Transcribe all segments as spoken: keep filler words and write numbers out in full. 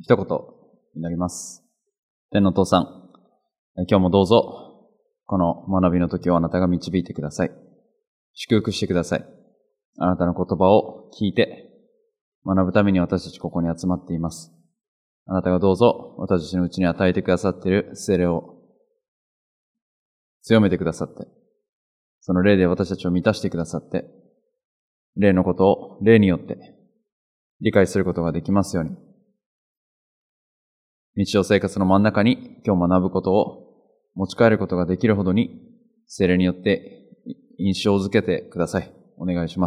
一言になります。天の父さん、今日もどうぞ、この学びの時をあなたが導いてください。祝福してください。あなたの言葉を聞いて、学ぶために私たちここに集まっています。あなたがどうぞ、私たちのうちに与えてくださっている聖霊を強めてくださって、その霊で私たちを満たしてくださって、霊のことを霊によって理解することができますように、日常生活の真ん中に今日学ぶことを持ち帰ることができるほどに聖霊によって印象づけてください。お願いします。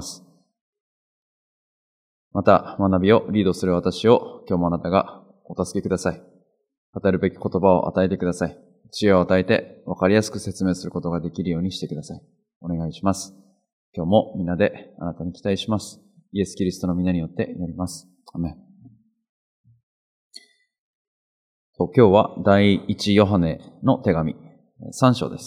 また学びをリードする私を今日もあなたがお助けください。語るべき言葉を与えてください。知恵を与えて分かりやすく説明することができるようにしてください。お願いします。今日も皆であなたに期待します。イエス・キリストの皆によって祈ります。アメン。今日は第一ヨハネの手紙さん章です。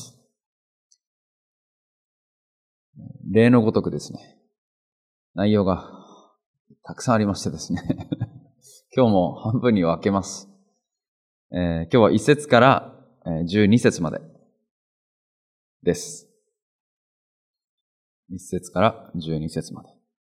例のごとくですね、内容がたくさんありましてですね今日も半分に分けます。えー、今日はいち節からじゅうに節までです。いち節からじゅうに節まで。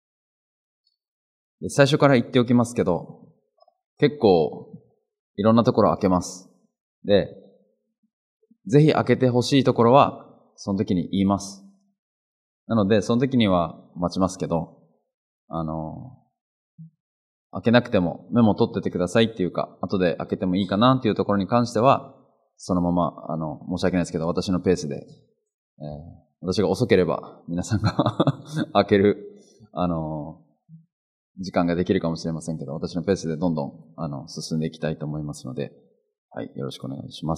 で最初から言っておきますけど、結構いろんなところ開けます。で、ぜひ開けてほしいところはその時に言います。なのでその時には待ちますけど、あの開けなくてもメモ取っててくださいっていうか、後で開けてもいいかなっていうところに関しては、そのまま、あの、申し訳ないですけど、私のペースで、えー、私が遅ければ皆さんが開ける、あの、時間ができるかもしれませんけど、私のペースでどんどん、あの、進んでいきたいと思いますので、はい、よろしくお願いします。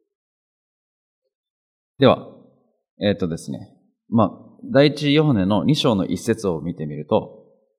では、えっとですね、まあ、第一ヨハネのに章の一節を見てみると、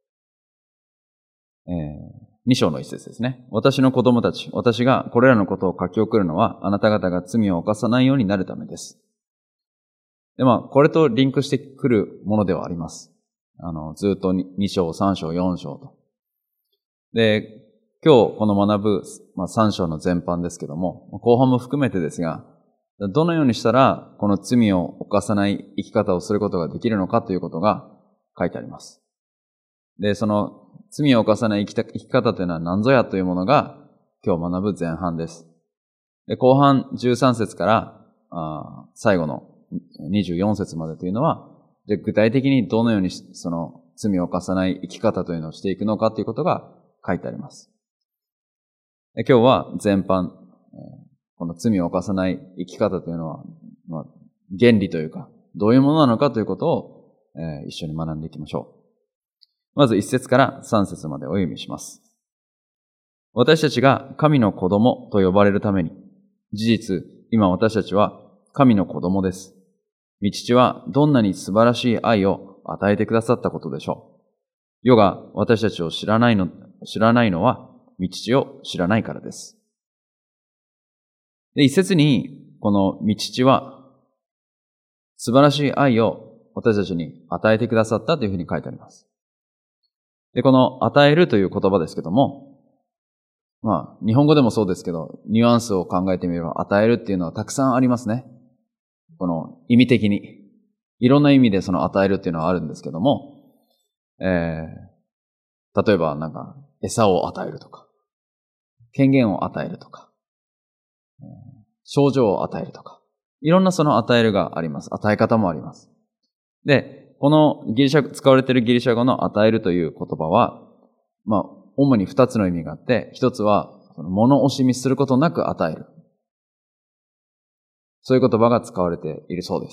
えー、に章の一節ですね。私の子供たち、私がこれらのことを書き送るのは、あなた方が罪を犯さないようになるためです。で、まあ、これとリンクしてくるものではあります。あの、ずっとに章、さん章、よん章と。で、今日この学ぶ、まあ、さん章の全般ですけども、後半も含めてですが、どのようにしたらこの罪を犯さない生き方をすることができるのかということが書いてあります。で、その罪を犯さない生き方というのは何ぞやというものが今日学ぶ前半です。で、後半じゅうさん節からあ最後のにじゅうよん節までというのは、で具体的にどのようにその罪を犯さない生き方というのをしていくのかということが書いてあります。で今日は全般、この罪を犯さない生き方というのは、まあ、原理というか、どういうものなのかということを、えー、一緒に学んでいきましょう。まずいち節からさん節までお読みします。私たちが神の子供と呼ばれるために、事実、今私たちは神の子供です。御父はどんなに素晴らしい愛を与えてくださったことでしょう。世が私たちを知らないの、知らないのは、御父を知らないからです。で、一節に、この御父は素晴らしい愛を私たちに与えてくださったというふうに書いてあります。で、この与えるという言葉ですけども、まあ、日本語でもそうですけど、ニュアンスを考えてみれば、与えるっていうのはたくさんありますね。この意味的に。いろんな意味でその与えるっていうのはあるんですけども、えー、例えばなんか、餌を与えるとか、権限を与えるとか、症状を与えるとか、いろんなその与えるがあります。与え方もあります。で、このギリシャ、使われているギリシャ語の与えるという言葉は、まあ、主に二つの意味があって、一つは、物惜しみすることなく与える。そういう言葉が使われているそうです。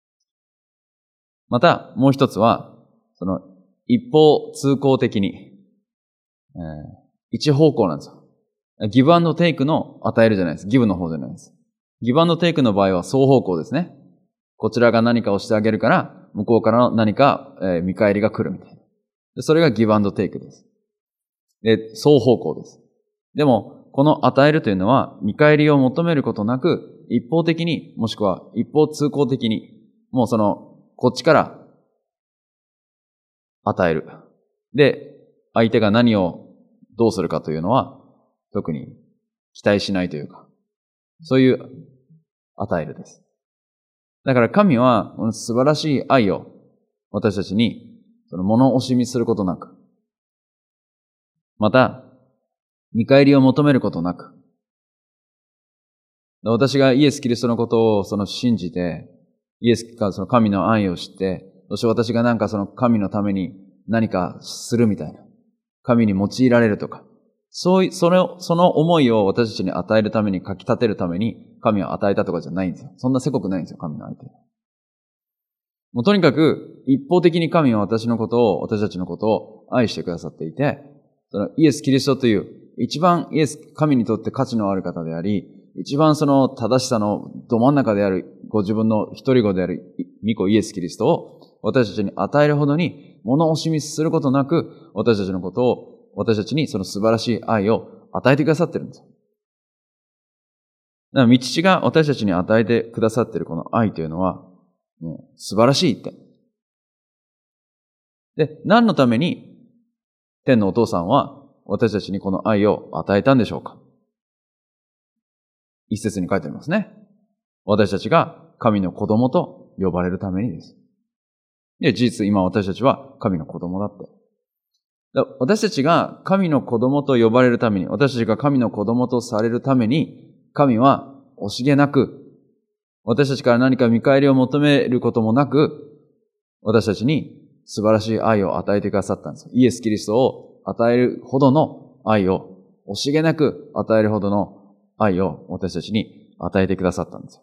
また、もう一つは、その、一方通行的に、えー、一方向なんですよ。ギブアンドテイクの与えるじゃないです。ギブの方じゃないです。ギブアンドテイクの場合は双方向ですね。こちらが何かをしてあげるから、向こうからの何か、えー、見返りが来るみたいな。でそれがギブアンドテイクです。で、双方向です。でも、この与えるというのは、見返りを求めることなく、一方的に、もしくは一方通行的に、もうその、こっちから与える。で、相手が何をどうするかというのは、 特に期待しないというか、そういう与えるです。だから神は素晴らしい愛を私たちにその物惜しみすることなく、また見返りを求めることなく、私がイエス・キリストのことをその信じて、イエスがその神の愛を知って、そして私がなんかその神のために何かするみたいな、神に用いられるとか、そういう、その、その思いを私たちに与えるために、かき立てるために、神を与えたとかじゃないんですよ。そんなせこくないんですよ、神の相手。もうとにかく、一方的に神は私のことを、私たちのことを愛してくださっていて、そのイエス・キリストという、一番イエス、神にとって価値のある方であり、一番その正しさのど真ん中である、ご自分の一人子である、御子イエス・キリストを、私たちに与えるほどに、物惜しみすることなく、私たちのことを、私たちにその素晴らしい愛を与えてくださってるんですよ。だから、御父が私たちに与えてくださっているこの愛というのは、もう素晴らしいって。で、何のために天のお父さんは私たちにこの愛を与えたんでしょうか。一節に書いてありますね。私たちが神の子供と呼ばれるためにです。で、事実今私たちは神の子供だって。私たちが神の子供と呼ばれるために、私たちが神の子供とされるために、神は惜しげなく、私たちから何か見返りを求めることもなく、私たちに素晴らしい愛を与えてくださったんです。イエス・キリストを与えるほどの愛を、惜しげなく与えるほどの愛を私たちに与えてくださったんです。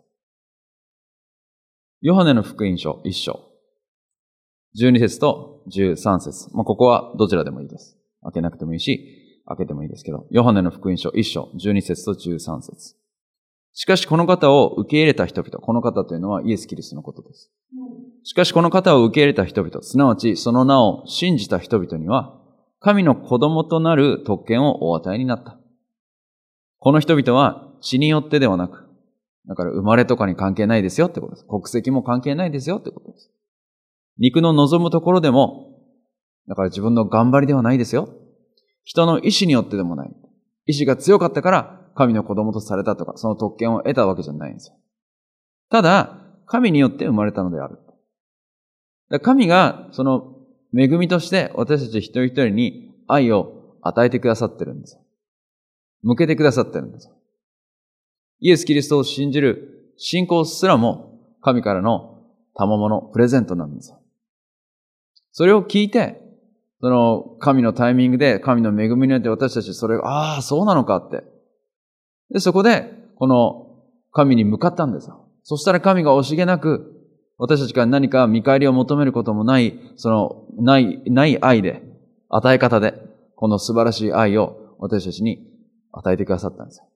ヨハネの福音書一章。じゅうに節とじゅうさん節。まあ、ここはどちらでもいいです。開けなくてもいいし、開けてもいいですけど、ヨハネの福音書一章、じゅうに節とじゅうさん節。しかしこの方を受け入れた人々、この方というのはイエス・キリストのことです。しかしこの方を受け入れた人々、すなわちその名を信じた人々には、神の子供となる特権をお与えになった。この人々は血によってではなく、だから生まれとかに関係ないですよってことです。国籍も関係ないですよってことです。肉の望むところでも、だから自分の頑張りではないですよ。人の意志によってでもない。意志が強かったから神の子供とされたとか、その特権を得たわけじゃないんですよ。ただ、神によって生まれたのである。神がその恵みとして私たち一人一人に愛を与えてくださってるんですよ。向けてくださってるんですよ。イエス・キリストを信じる信仰すらも神からの賜物、プレゼントなんですよ。それを聞いて、その神のタイミングで、神の恵みによって私たちそれを、ああ、そうなのかって。で、そこで、この神に向かったんですよ。そしたら神が惜しげなく、私たちから何か見返りを求めることもない、その、ない、ない愛で、与え方で、この素晴らしい愛を私たちに与えてくださったんですよ。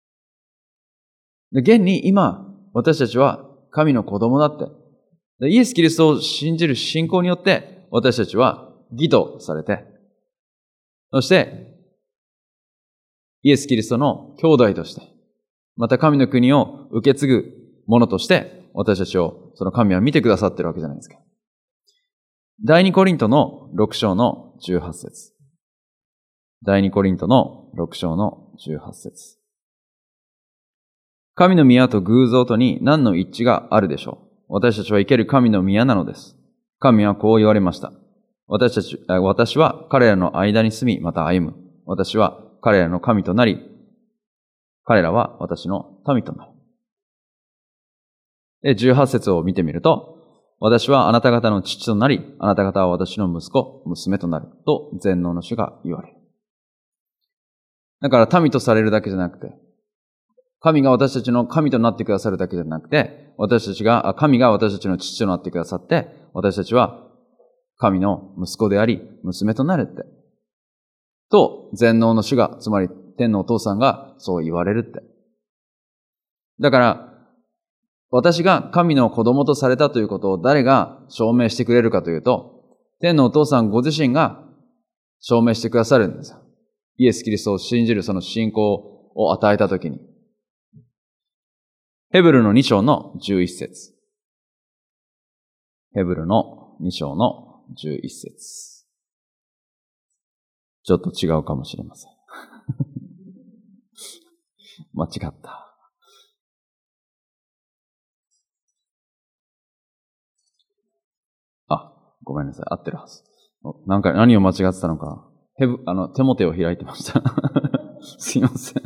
で、現に今、私たちは神の子供だって。で、イエス・キリストを信じる信仰によって、私たちは義とされて、そして、イエス・キリストの兄弟として、また神の国を受け継ぐ者として、私たちを、その神は見てくださってるわけじゃないですか。第二コリントのろく章のじゅうはち節。第二コリントのろく章のじゅうはち節。神の宮と偶像とに何の一致があるでしょう。私たちは生ける神の宮なのです。神はこう言われました。私たち、私は彼らの間に住み、また歩む。私は彼らの神となり、彼らは私の民となる。で、じゅうはち節を見てみると、私はあなた方の父となり、あなた方は私の息子、娘となる。と全能の主が言われる。だから民とされるだけじゃなくて、神が私たちの神となってくださるだけじゃなくて、私たちが、神が私たちの父となってくださって、私たちは神の息子であり、娘となるって。と、全能の主が、つまり天のお父さんがそう言われるって。だから、私が神の子供とされたということを誰が証明してくれるかというと、天のお父さんご自身が証明してくださるんですよ。イエス・キリストを信じるその信仰を与えたときに。ヘブルのに章のじゅういち節。ヘブルのに章のじゅういち節。ちょっと違うかもしれません。 間違った。あ、ごめんなさい。合ってるはず。なんか何を間違ってたのか。ヘブ、あの、手も手を開いてました。すいません。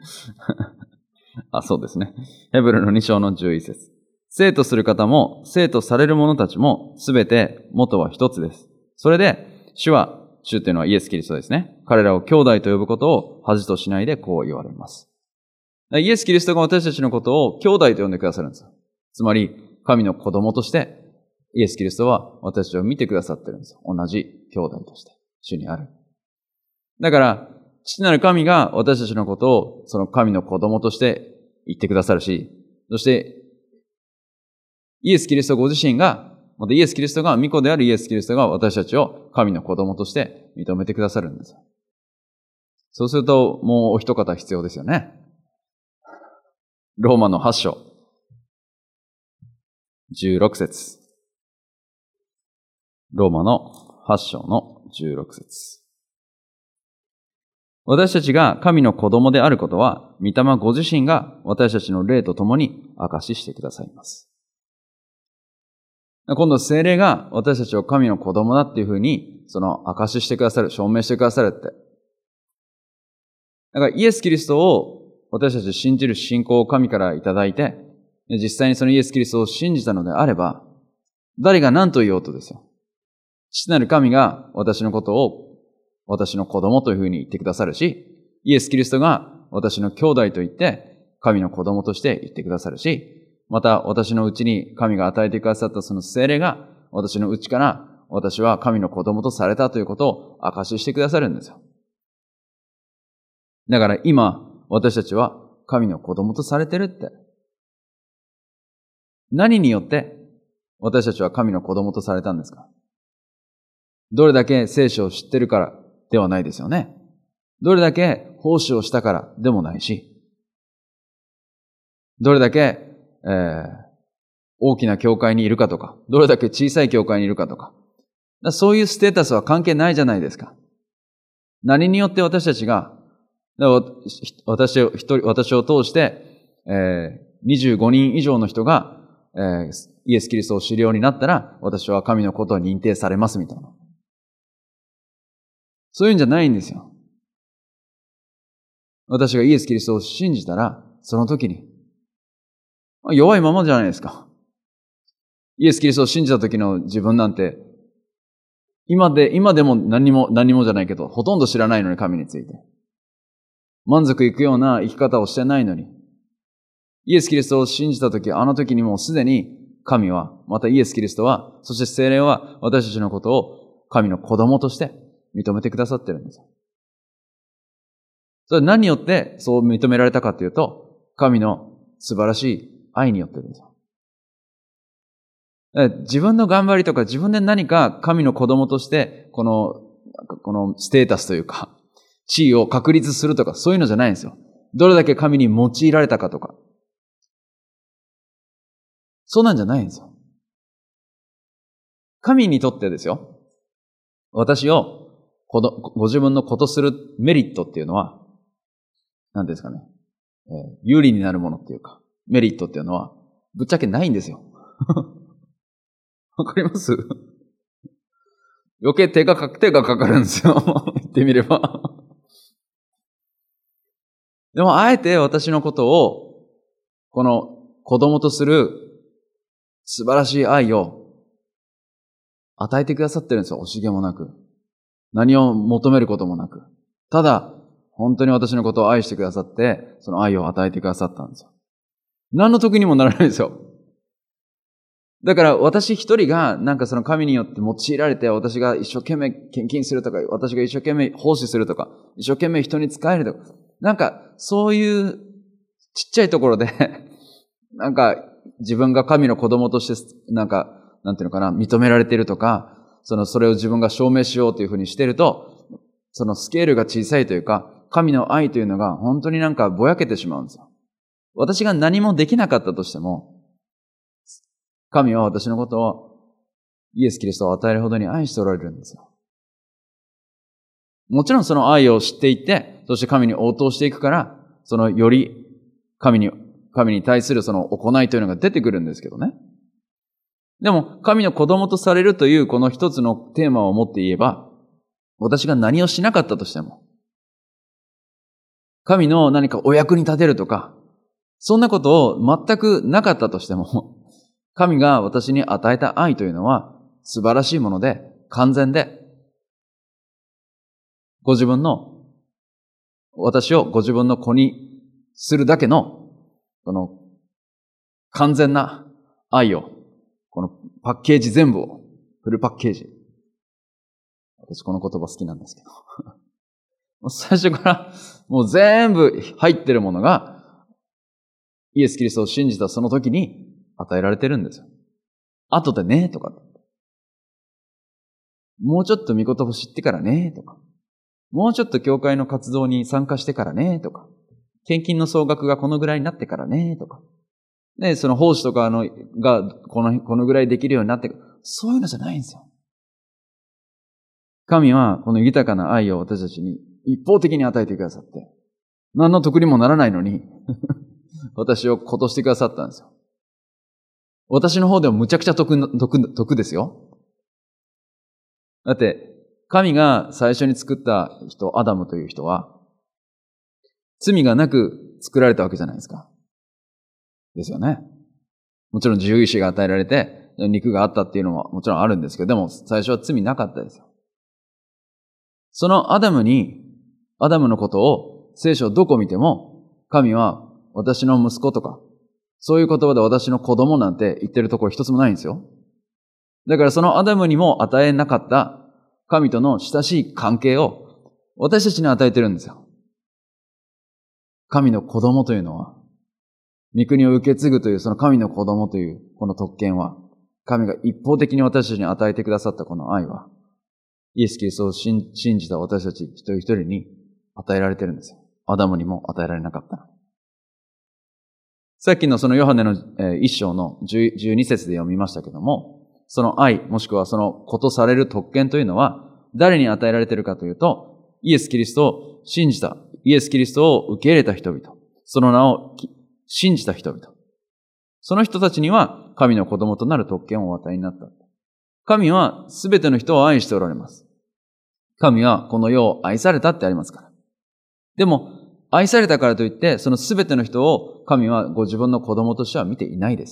あ、そうですね。ヘブルのに章のじゅういち節。生とする方も、生とされる者たちも、すべて元は一つです。それで、主は、主っていうのはイエス・キリストですね。彼らを兄弟と呼ぶことを恥としないでこう言われます。イエス・キリストが私たちのことを兄弟と呼んでくださるんですよ。つまり、神の子供として、イエス・キリストは私たちを見てくださってるんですよ。同じ兄弟として、主にある。だから、父なる神が私たちのことを、その神の子供として言ってくださるし、そして、イエス・キリストご自身が、またイエス・キリストが、御子であるイエス・キリストが私たちを神の子供として認めてくださるんですよ。そうすると、もうお一方必要ですよね。ローマのはち章、じゅうろく節。ローマのはち章のじゅうろく節。私たちが神の子供であることは、御霊ご自身が私たちの霊と共に証ししてくださいます。今度聖霊が私たちを神の子供だっていうふうに、その証ししてくださる、証明してくださるって。だからイエス・キリストを私たち信じる信仰を神からいただいて、実際にそのイエス・キリストを信じたのであれば、誰が何と言おうとですよ。父なる神が私のことを私の子供というふうに言ってくださるし、イエス・キリストが私の兄弟と言って神の子供として言ってくださるし、また私のうちに神が与えてくださったその聖霊が私のうちから私は神の子供とされたということを証ししてくださるんですよ。だから今私たちは神の子供とされてるって。何によって私たちは神の子供とされたんですか？どれだけ聖書を知ってるからではないですよね。どれだけ奉仕をしたからでもないし、どれだけえー、大きな教会にいるかとか、どれだけ小さい教会にいるかとか、そういうステータスは関係ないじゃないですか。何によって私たちが、私を、一人、私を通して、えー、にじゅうごにん以上の人が、えー、イエス・キリストを知るようになったら、私は神のことを認定されますみたいな。そういうんじゃないんですよ。私がイエス・キリストを信じたら、その時に、弱いままじゃないですか。イエス・キリストを信じた時の自分なんて、今で、今でも何も、何もじゃないけど、ほとんど知らないのに神について。満足いくような生き方をしてないのに。イエス・キリストを信じた時、あの時にもうすでに神は、またイエス・キリストは、そして聖霊は私たちのことを神の子供として認めてくださってるんですよ。それは何によってそう認められたかというと、神の素晴らしい愛によってですよ。自分の頑張りとか自分で何か神の子供としてこの、このステータスというか地位を確立するとかそういうのじゃないんですよ。どれだけ神に用いられたかとか。そうなんじゃないんですよ。神にとってですよ。私をご自分の子とするメリットっていうのは何ですかね。有利になるものっていうかメリットっていうのはぶっちゃけないんですよ。わかります？余計手がか手がかかるんですよ。言ってみれば。でもあえて私のことをこの子供とする素晴らしい愛を与えてくださってるんですよ。惜しげもなく。何を求めることもなく。ただ本当に私のことを愛してくださってその愛を与えてくださったんですよ。何の得にもならないですよ。だから私一人がなんかその神によって用いられて私が一生懸命献金するとか私が一生懸命奉仕するとか一生懸命人に仕えるとかなんかそういうちっちゃいところでなんか自分が神の子供としてなんかなんていうのかな認められているとかそのそれを自分が証明しようというふうにしているとそのスケールが小さいというか神の愛というのが本当になんかぼやけてしまうんですよ。私が何もできなかったとしても神は私のことをイエス・キリストを与えるほどに愛しておられるんですよ。もちろんその愛を知っていって、そして神に応答していくから、そのより神に、神に対するその行いというのが出てくるんですけどね。でも、神の子供とされるというこの一つのテーマを持って言えば、私が何をしなかったとしても、神の何かお役に立てるとか、そんなことを全くなかったとしても、神が私に与えた愛というのは素晴らしいもので、完全で、ご自分の、私をご自分の子にするだけの、この完全な愛を、このパッケージ全部を、フルパッケージ。私この言葉好きなんですけど。もう最初からもう全部入ってるものが、イエス・キリストを信じたその時に与えられてるんですよ。後でね、とか。もうちょっと御言葉を知ってからね、とか。もうちょっと教会の活動に参加してからね、とか。献金の総額がこのぐらいになってからね、とか。で、その奉仕とかのがこの、このぐらいできるようになって、そういうのじゃないんですよ。神はこの豊かな愛を私たちに一方的に与えてくださって、何の得にもならないのに、私をことしてくださったんですよ。私の方でもむちゃくちゃ得、得、得ですよ。だって、神が最初に作った人、アダムという人は、罪がなく作られたわけじゃないですか。ですよね。もちろん自由意志が与えられて、肉があったっていうのももちろんあるんですけど、でも最初は罪なかったですよ。そのアダムに、アダムのことを聖書をどこ見ても、神は私の息子とか、そういう言葉で私の子供なんて言ってるところ一つもないんですよ。だからそのアダムにも与えなかった神との親しい関係を私たちに与えてるんですよ。神の子供というのは、御国を受け継ぐというその神の子供というこの特権は、神が一方的に私たちに与えてくださったこの愛は、イエス・キリストを信じた私たち一人一人に与えられてるんですよ。アダムにも与えられなかったの。さっきのそのヨハネの一章のじゅうに節で読みましたけども、その愛、もしくはそのことされる特権というのは、誰に与えられているかというと、イエス・キリストを信じた、イエス・キリストを受け入れた人々、その名を信じた人々。その人たちには神の子供となる特権をお与えになった。神はすべての人を愛しておられます。神はこの世を愛されたってありますから。でも、愛されたからといって、そのすべての人を神はご自分の子供としては見ていないです。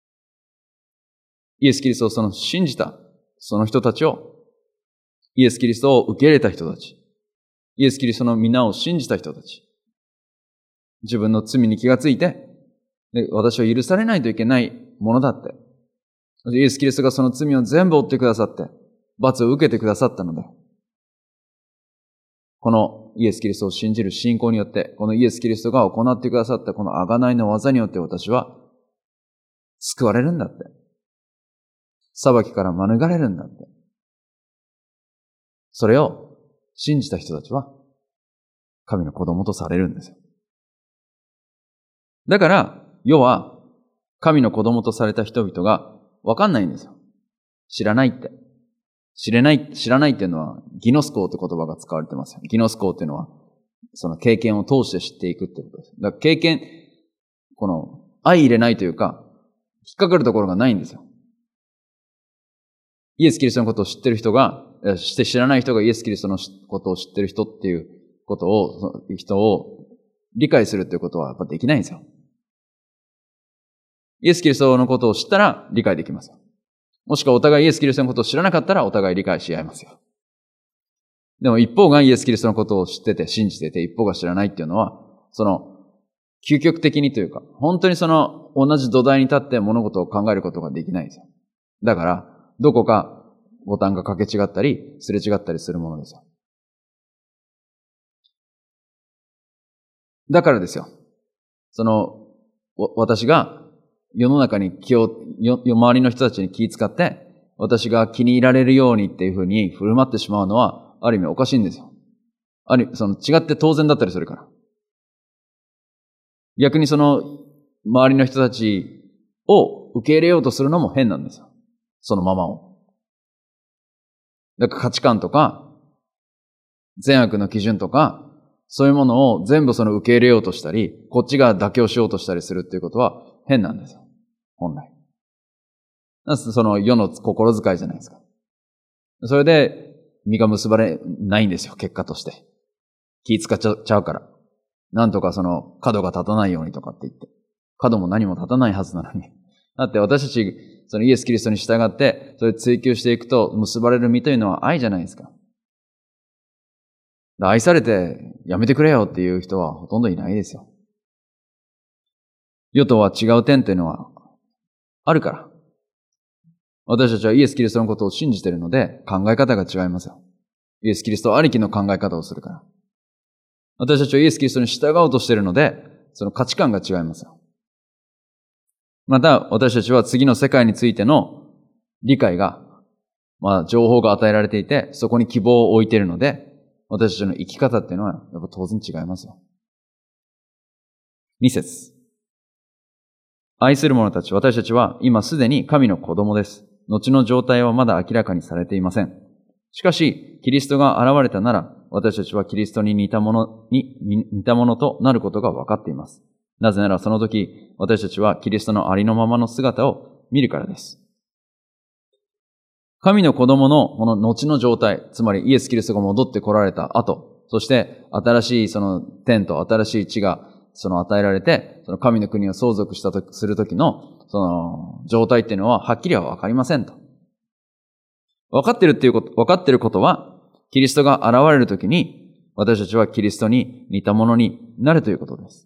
イエス・キリストをその信じた、その人たちを、イエス・キリストを受け入れた人たち、イエス・キリストの皆を信じた人たち、自分の罪に気がついて、で私は許されないといけないものだって。イエス・キリストがその罪を全部負ってくださって、罰を受けてくださったので、このイエス・キリストを信じる信仰によって、このイエス・キリストが行ってくださったこの贖いの技によって私は救われるんだって。裁きから免れるんだって。それを信じた人たちは神の子供とされるんですよ。だから、世は神の子供とされた人々がわかんないんですよ。知らないって。知れない、知らないっていうのは、ギノスコーって言葉が使われてますよ。ギノスコーっていうのは、その経験を通して知っていくってことです。だから経験、この、相入れないというか、引っかかるところがないんですよ。イエス・キリストのことを知ってる人が、して知らない人がイエス・キリストのことを知ってる人っていうことを、その人を理解するっていうことはやっぱできないんですよ。イエス・キリストのことを知ったら理解できますよ。もしくはお互いイエス・キリストのことを知らなかったらお互い理解し合いますよ。でも一方がイエス・キリストのことを知ってて信じてて一方が知らないっていうのは、その究極的にというか、本当にその同じ土台に立って物事を考えることができないんですよ。だから、どこかボタンが掛け違ったり、すれ違ったりするものですよ。だからですよ。その、私が世の中に気を、周りの人たちに気を使って、私が気に入られるようにっていうふうに振る舞ってしまうのは、ある意味おかしいんですよ。ある意味、その違って当然だったりするから。逆にその、周りの人たちを受け入れようとするのも変なんですよ。そのままを。だから価値観とか、善悪の基準とか、 そういうものを全部その受け入れようとしたり、こっちが妥協しようとしたりするっていうことは変なんですよ。本来。その世の心遣いじゃないですか。それで、実が結ばれないんですよ、結果として。気使っちゃうから。なんとかその角が立たないようにとかって言って。角も何も立たないはずなのに。だって私たち、そのイエス・キリストに従って、それを追求していくと結ばれる実というのは愛じゃないですか。愛されてやめてくれよっていう人はほとんどいないですよ。世とは違う点というのはあるから。私たちはイエス・キリストのことを信じているので考え方が違いますよ。イエス・キリストありきの考え方をするから。私たちはイエス・キリストに従おうとしているので、その価値観が違いますよ。また、私たちは次の世界についての理解が、まあ、情報が与えられていて、そこに希望を置いているので、私たちの生き方っていうのは、やっぱ当然違いますよ。二節。愛する者たち、私たちは今すでに神の子供です。後の状態はまだ明らかにされていません。しかし、キリストが現れたなら、私たちはキリストに似たものに、似たものとなることが分かっています。なぜならその時、私たちはキリストのありのままの姿を見るからです。神の子供のこの後の状態、つまりイエス・キリストが戻って来られた後、そして新しいその天と新しい地がその与えられて、その神の国を相続したとする時のその状態っていうのははっきりは分かりませんと。分かってるっていうこと、分かってることは、キリストが現れる時に私たちはキリストに似たものになるということです。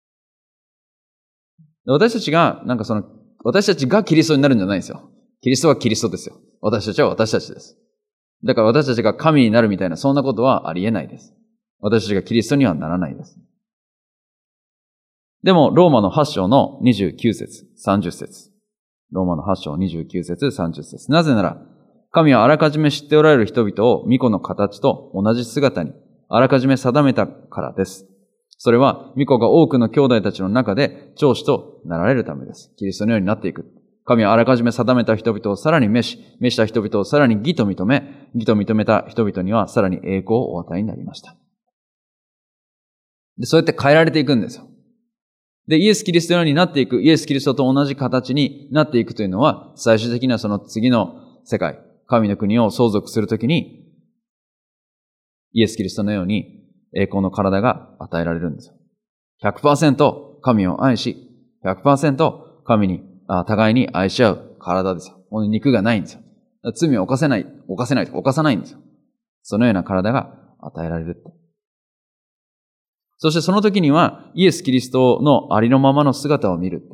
私たちが、なんかその、私たちがキリストになるんじゃないんですよ。キリストはキリストですよ。私たちは私たちです。だから私たちが神になるみたいな、そんなことはありえないです。私たちがキリストにはならないです。でも、ローマのはち章のにじゅうきゅう節、さんじゅう節。ローマのはち章にじゅうきゅう節、さんじゅう節。なぜなら、神はあらかじめ知っておられる人々を御子の形と同じ姿に、あらかじめ定めたからです。それは、御子が多くの兄弟たちの中で長子となられるためです。キリストのようになっていく。神はあらかじめ定めた人々をさらに召し、召した人々をさらに義と認め、義と認めた人々にはさらに栄光をお与えになりました。で、そうやって変えられていくんですよ。で、イエス・キリストのようになっていく、イエス・キリストと同じ形になっていくというのは、最終的にはその次の世界、神の国を相続するときに、イエス・キリストのように栄光の体が与えられるんですよ。ひゃくパーセント 神を愛し、ひゃくパーセント 神に、あ互いに愛し合う体ですよ。肉がないんですよ。罪を犯せない、犯せない、犯さないんですよ。そのような体が与えられるって。そしてその時には、イエス・キリストのありのままの姿を見るって。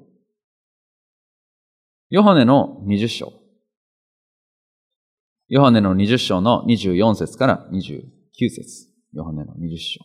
ヨハネのにじゅっ章。ヨハネのにじゅっ章のにじゅうよん節からにじゅうきゅう節。ヨハネのにじゅっ章。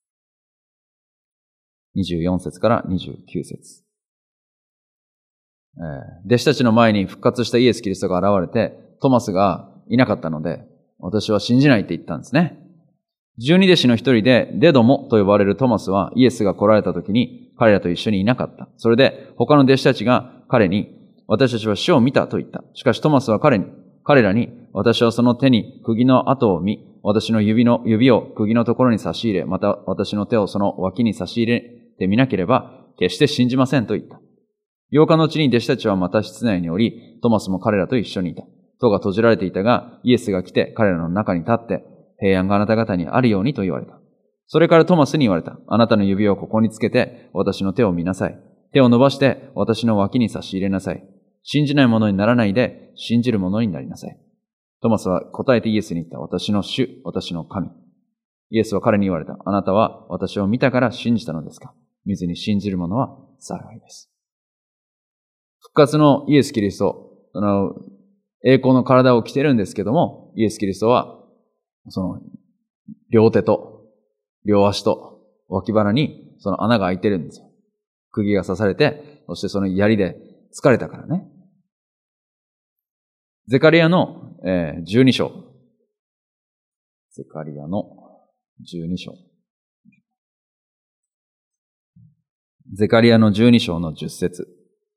にじゅうよん節からにじゅうきゅう節。えー、弟子たちの前に復活したイエス・キリストが現れて、トマスがいなかったので、私は信じないって言ったんですね。十二弟子の一人でデドモと呼ばれるトマスはイエスが来られた時に彼らと一緒にいなかった。それで他の弟子たちが彼に、私たちは主を見たと言った。しかしトマスは彼に、彼らに、私はその手に釘の跡を見、私の指の、指を釘のところに差し入れ、また私の手をその脇に差し入れてみなければ、決して信じませんと言った。八日のうちに弟子たちはまた室内におり、トマスも彼らと一緒にいた。戸が閉じられていたが、イエスが来て彼らの中に立って、平安があなた方にあるようにと言われた。それからトマスに言われた。あなたの指をここにつけて、私の手を見なさい。手を伸ばして、私の脇に差し入れなさい。信じない者にならないで、信じる者になりなさい。トマスは答えてイエスに言った。私の主、私の神。イエスは彼に言われた。あなたは私を見たから信じたのですか。見ずに信じる者は幸いです。復活のイエス・キリスト、その栄光の体を着てるんですけども、イエス・キリストは、その両手と両足と脇腹にその穴が開いてるんですよ。釘が刺されて、そしてその槍で疲れたからね。ゼカリアの、えー、じゅうに章。ゼカリアのじゅうに章。ゼカリアのじゅうに章のじゅっ節。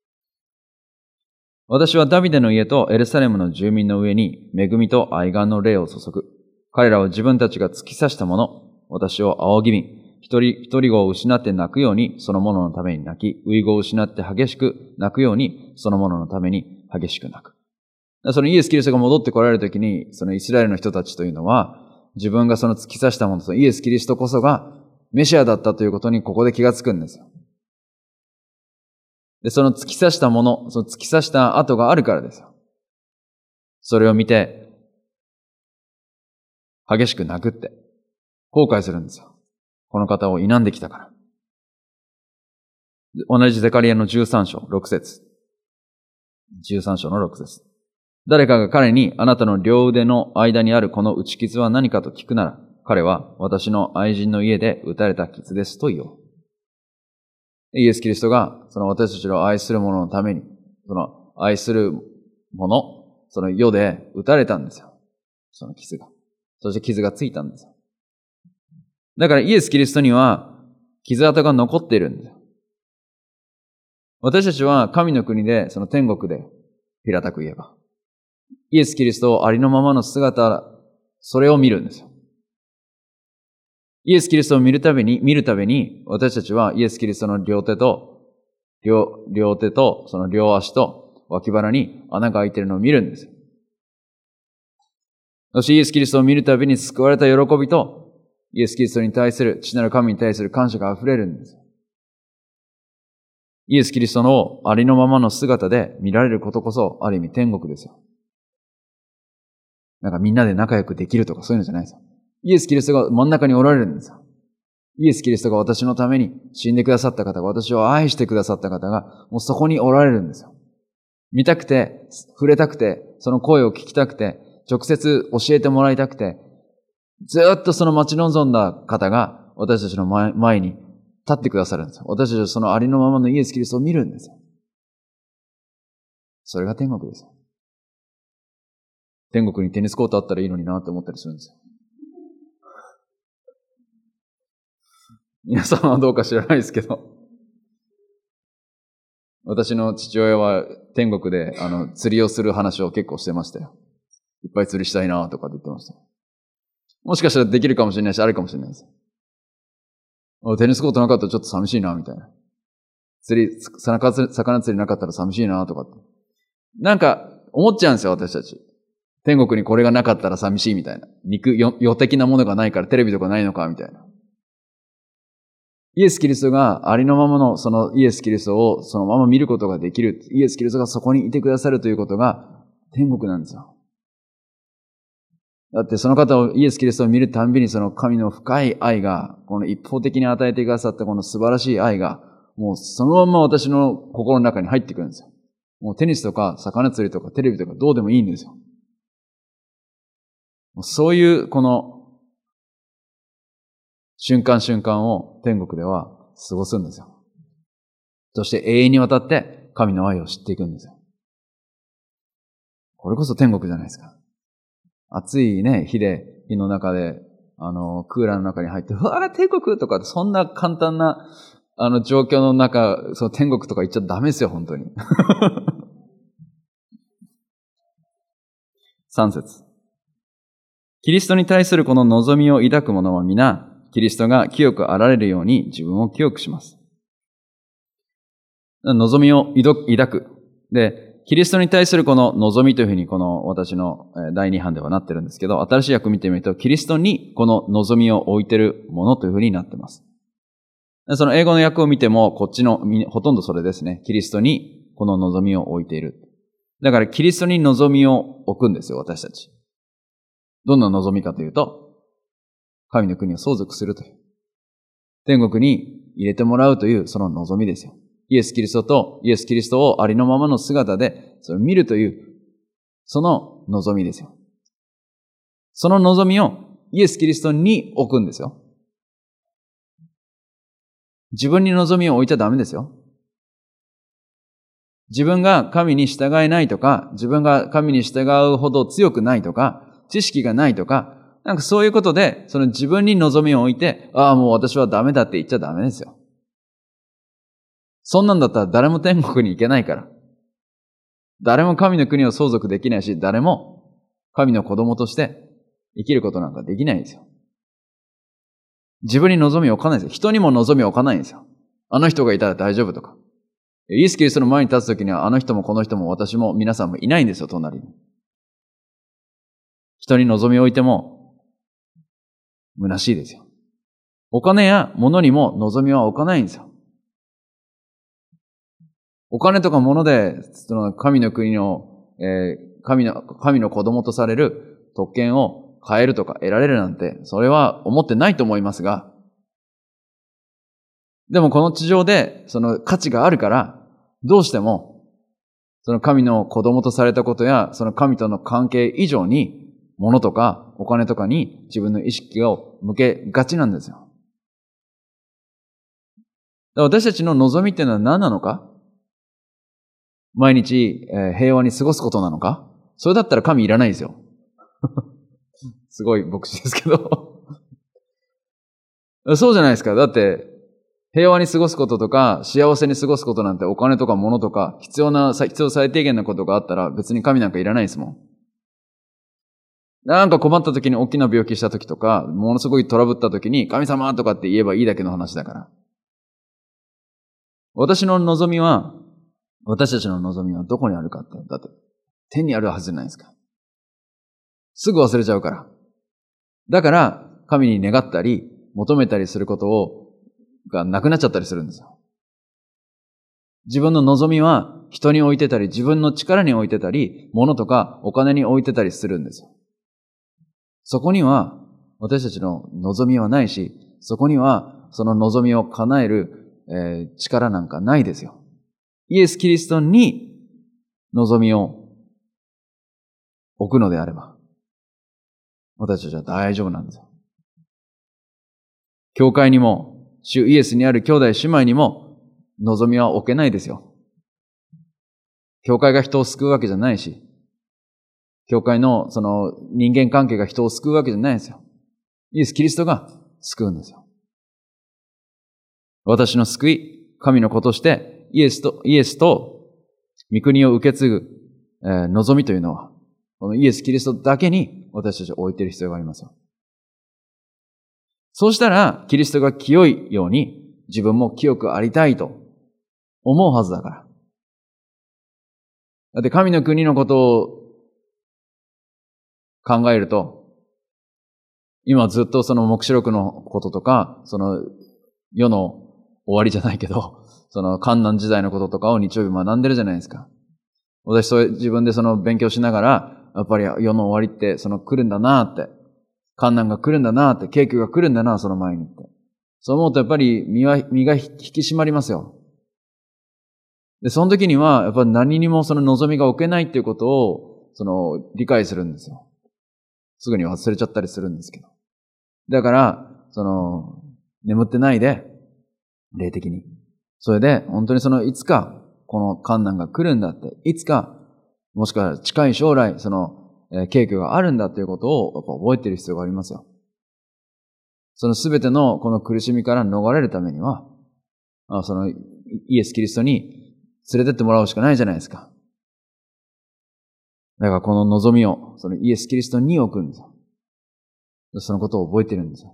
私はダビデの家とエルサレムの住民の上に恵みと愛願の霊を注ぐ。彼らは自分たちが突き刺したもの、 私を仰ぎ見、一人一人子を失って泣くようにその者のために泣き、遺子を失って激しく泣くようにその者のために激しく泣く。そのイエス・キリストが戻って来られるときに、そのイスラエルの人たちというのは、自分がその突き刺したもの、そのイエス・キリストこそがメシアだったということにここで気がつくんですよ。で、その突き刺したもの、その突き刺した跡があるからですよ。それを見て、激しく泣くって、後悔するんですよ。この方を否んできたから。同じゼカリアのじゅうさん章ろく節。じゅうさん章のろく節。誰かが彼に、あなたの両腕の間にあるこの打ち傷は何かと聞くなら、彼は私の愛人の家で打たれた傷ですと言おう。イエス・キリストが、その私たちを愛する者のために、その愛する者、その世で打たれたんですよ。その傷が。そして傷がついたんですよ。だからイエス・キリストには傷跡が残っているんですよ。私たちは神の国で、その天国で、平たく言えば、イエス・キリストをありのままの姿、それを見るんですよ。イエス・キリストを見るたびに、見るたびに、私たちはイエス・キリストの両手と、両、両手と、その両足と脇腹に穴が開いているのを見るんですよ。そしてイエス・キリストを見るたびに救われた喜びと、イエス・キリストに対する、父なる神に対する感謝が溢れるんですよ。イエス・キリストのありのままの姿で見られることこそ、ある意味天国ですよ。なんかみんなで仲良くできるとかそういうのじゃないですよ。イエス・キリストが真ん中におられるんですよ。イエス・キリストが私のために死んでくださった方が、私を愛してくださった方が、もうそこにおられるんですよ。見たくて、触れたくて、その声を聞きたくて、直接教えてもらいたくて、ずっとその待ち望んだ方が私たちの前、前に立ってくださるんですよ。私たちはそのありのままのイエス・キリストを見るんですよ。それが天国ですよ。天国にテニスコートあったらいいのになって思ったりするんですよ。皆さんはどうか知らないですけど、私の父親は天国であの釣りをする話を結構してましたよ。いっぱい釣りしたいなとかって言ってました。もしかしたらできるかもしれないし、あるかもしれないです。テニスコートなかったらちょっと寂しいなみたいな。釣り、魚釣りなかったら寂しいなとかって。なんか思っちゃうんですよ、私たち。天国にこれがなかったら寂しいみたいな。肉、世的なものがないからテレビとかないのかみたいな。イエス・キリストがありのままのそのイエス・キリストをそのまま見ることができる。イエス・キリストがそこにいてくださるということが天国なんですよ。だってその方を、イエス・キリストを見るたんびにその神の深い愛が、この一方的に与えてくださったこの素晴らしい愛が、もうそのまま私の心の中に入ってくるんですよ。もうテニスとか魚釣りとかテレビとかどうでもいいんですよ。そういうこの瞬間瞬間を天国では過ごすんですよ。そして永遠にわたって神の愛を知っていくんですよ。これこそ天国じゃないですか。暑いね、日で、日の中で、あの、クーラーの中に入って、うわー天国とか、そんな簡単な、あの、状況の中、その天国とか言っちゃダメですよ、本当に。三節。キリストに対するこの望みを抱く者は皆、キリストが清くあられるように自分を清くします。望みを抱く。で、キリストに対するこの望みというふうにこの私の第二版ではなってるんですけど、新しい訳見てみると、キリストにこの望みを置いているものというふうになっています。その英語の訳を見ても、こっちの、ほとんどそれですね。キリストにこの望みを置いている。だからキリストに望みを置くんですよ、私たち。どんな望みかというと、神の国を相続するという。天国に入れてもらうというその望みですよ。イエス・キリストとイエス・キリストをありのままの姿でそれを見るという、その望みですよ。その望みをイエス・キリストに置くんですよ。自分に望みを置いちゃダメですよ。自分が神に従えないとか、自分が神に従うほど強くないとか、知識がないとか、なんかそういうことで、その自分に望みを置いて、ああ、もう私はダメだって言っちゃダメですよ。そんなんだったら誰も天国に行けないから。誰も神の国を相続できないし、誰も神の子供として生きることなんかできないんですよ。 自分に望みを置かないんですよ。人にも望みを置かないんですよ。あの人がいたら大丈夫とか。イエス・キリストの前に立つときには、あの人もこの人も私も皆さんもいないんですよ、隣に。人に望みを置いても、虚しいですよ。お金や物にも望みは置かないんですよ。お金とか物で、その神の国の、えー、神の、神の子供とされる特権を変えるとか得られるなんて、それは思ってないと思いますが、でもこの地上でその価値があるから、どうしても、その神の子供とされたことや、その神との関係以上に、物とかお金とかに自分の意識を向けがちなんですよ。私たちの望みっていうのは何なのか？毎日、えー、平和に過ごすことなのか？それだったら神いらないですよ。すごい牧師ですけど。そうじゃないですか。だって、平和に過ごすこととか、幸せに過ごすことなんてお金とか物とか、必要な、必要最低限なことがあったら別に神なんかいらないですもん。なんか困った時に大きな病気した時とか、ものすごいトラブった時に神様とかって言えばいいだけの話だから。私の望みは、私たちの望みはどこにあるかって、だって天にあるはずじゃないですか。すぐ忘れちゃうから。だから、神に願ったり、求めたりすることを、がなくなっちゃったりするんですよ。自分の望みは人に置いてたり、自分の力に置いてたり、物とかお金に置いてたりするんですよ。そこには私たちの望みはないし、そこにはその望みを叶える、えー、力なんかないですよ。イエス・キリストに望みを置くのであれば、私たちは大丈夫なんですよ。教会にも、主イエスにある兄弟姉妹にも望みは置けないですよ。教会が人を救うわけじゃないし、教会のその人間関係が人を救うわけじゃないですよ。イエス・キリストが救うんですよ。私の救い、神の子としてイエスと、イエスと御国を受け継ぐ、えー、望みというのは、このイエス・キリストだけに私たちを置いている必要がありますよ。そうしたら、キリストが清いように自分も清くありたいと思うはずだから。だって神の国のことを考えると、今ずっとその黙示録のこととか、その世の終わりじゃないけど、その観難時代のこととかを日曜日学んでるじゃないですか。私それ自分でその勉強しながら、やっぱり世の終わりってその来るんだなって、観難が来るんだなって、景気が来るんだな、その前にって。そう思うとやっぱり身は、身が引き締まりますよ。で、その時には、やっぱり何にもその望みが置けないっていうことを、その、理解するんですよ。すぐに忘れちゃったりするんですけど。だから、その、眠ってないで、霊的に。それで、本当にその、いつか、この観難が来るんだって、いつか、もしくは近い将来、その、えー、景気があるんだということを、やっぱ覚えている必要がありますよ。そのすべてのこの苦しみから逃れるためには、あその、イエス・キリストに連れてってもらうしかないじゃないですか。だからこの望みを、そのイエス・キリストに置くんですよ。そのことを覚えてるんですよ。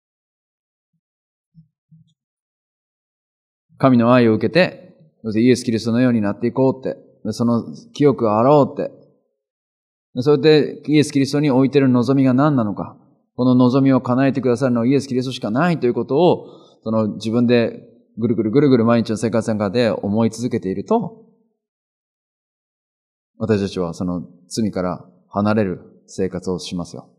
神の愛を受けて、イエス・キリストのようになっていこうって、その清くあろうって、それでイエス・キリストに置いてる望みが何なのか、この望みを叶えてくださるのはイエス・キリストしかないということを、その自分でぐるぐるぐるぐる毎日の生活の中で思い続けていると、私たちはその罪から離れる生活をしますよ。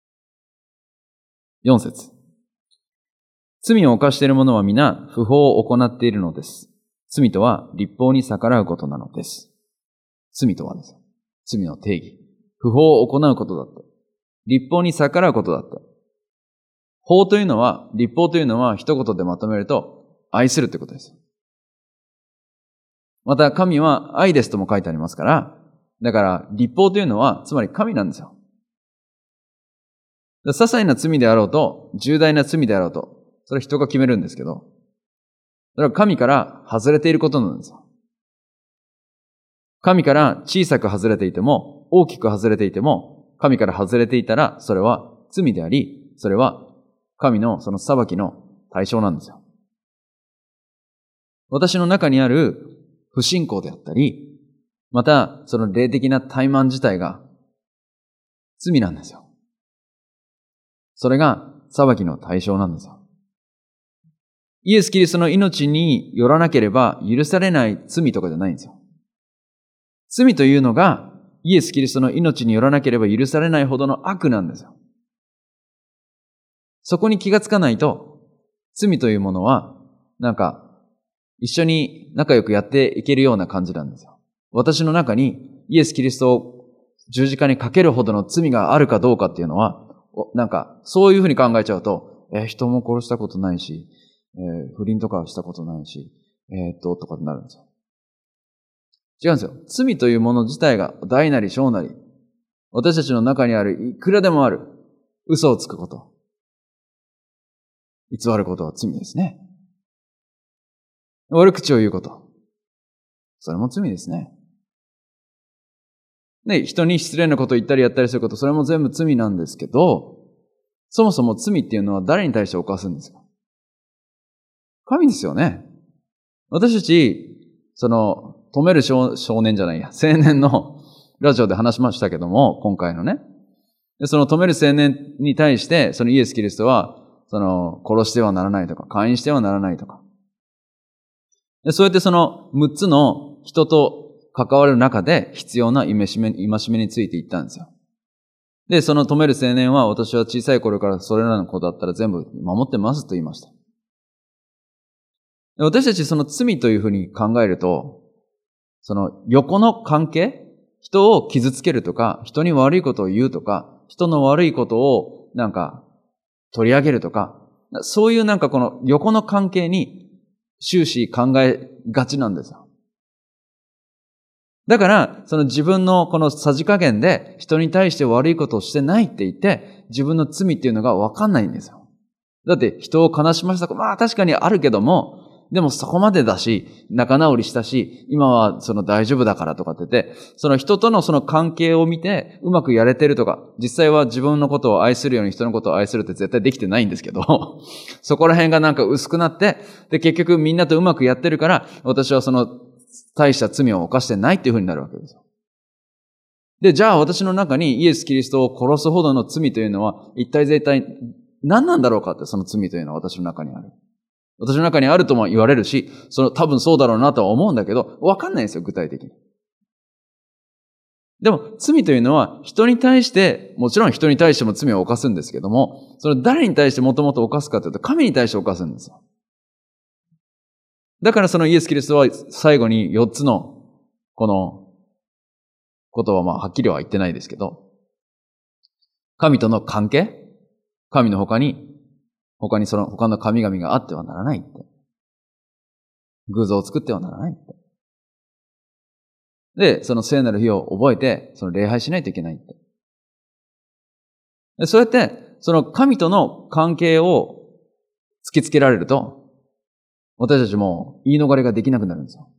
四節。罪を犯している者は皆不法を行っているのです。罪とは律法に逆らうことなのです。罪とはです。罪の定義。不法を行うことだって。律法に逆らうことだって。法というのは、律法というのは一言でまとめると、愛するということです。また、神は愛ですとも書いてありますから、だから、律法というのは、つまり神なんですよ。些細な罪であろうと、重大な罪であろうと、それは人が決めるんですけど、それは神から外れていることなんですよ。神から小さく外れていても、大きく外れていても、神から外れていたら、それは罪であり、それは神のその裁きの対象なんですよ。私の中にある不信仰であったり、またその霊的な怠慢自体が罪なんですよ。それが裁きの対象なんですよ。イエス・キリストの命によらなければ許されない罪とかじゃないんですよ。罪というのがイエス・キリストの命によらなければ許されないほどの悪なんですよ。そこに気がつかないと、罪というものはなんか一緒に仲良くやっていけるような感じなんですよ。私の中にイエス・キリストを十字架にかけるほどの罪があるかどうかっていうのは、なんかそういうふうに考えちゃうと、えー、人も殺したことないし、えー、不倫とかはしたことないし、えー、っと、とかになるんですよ。違うんですよ。罪というもの自体が大なり小なり、私たちの中にあるいくらでもある嘘をつくこと、偽ることは罪ですね。悪口を言うこと、それも罪ですね。で、人に失礼なことを言ったりやったりすること、それも全部罪なんですけど、そもそも罪っていうのは誰に対して犯すんですか？神ですよね。私たち、その、止める 少, 少年じゃないや、青年のラジオで話しましたけども、今回のね。でその止める青年に対して、そのイエス・キリストは、その、殺してはならないとか、姦淫してはならないとか。でそうやってそのむっつの人と関わる中で必要な戒め、戒めについて言ったんですよ。で、その止める青年は、私は小さい頃からそれらのことだったら全部守ってますと言いました。で私たちその罪というふうに考えると、その横の関係、人を傷つけるとか、人に悪いことを言うとか、人の悪いことをなんか取り上げるとか、そういうなんかこの横の関係に終始考えがちなんですよ。だから、その自分のこのさじ加減で人に対して悪いことをしてないって言って、自分の罪っていうのがわかんないんですよ。だって人を悲しませたこと、まあ確かにあるけども、でもそこまでだし、仲直りしたし、今はその大丈夫だからとかって言って、その人とのその関係を見てうまくやれてるとか、実際は自分のことを愛するように人のことを愛するって絶対できてないんですけど、そこら辺がなんか薄くなって、で結局みんなとうまくやってるから、私はその大した罪を犯してないっていう風になるわけですよ。で、じゃあ私の中にイエス・キリストを殺すほどの罪というのは一体絶対何なんだろうかって、その罪というのは私の中にある。私の中にあるとも言われるし、その多分そうだろうなとは思うんだけど、わかんないんですよ、具体的に。でも罪というのは人に対して、もちろん人に対しても罪を犯すんですけども、それ誰に対してもともと犯すかというと神に対して犯すんですよ。だからそのイエス・キリストは最後によっつのこのことはまあはっきりは言ってないですけど、神との関係、神の他に他にその他の神々があってはならないって。偶像を作ってはならないって。で、その聖なる日を覚えて、その礼拝しないといけないって。でそうやって、その神との関係を突きつけられると、私たちも言い逃れができなくなるんですよ。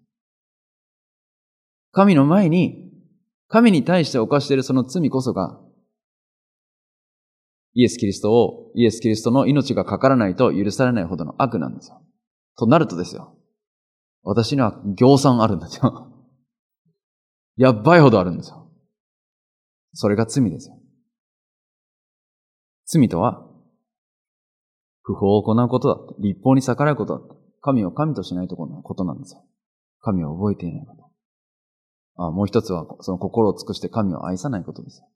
神の前に、神に対して犯しているその罪こそが、イエス・キリストを、イエス・キリストの命がかからないと許されないほどの悪なんですよ。となるとですよ。私には行産あるんですよ。やっばいほどあるんですよ。それが罪ですよ。罪とは、不法を行うことだって、律法に逆らうことだって、神を神としないことなんですよ。神を覚えていないこと。ああ、もう一つは、その心を尽くして神を愛さないことですよ。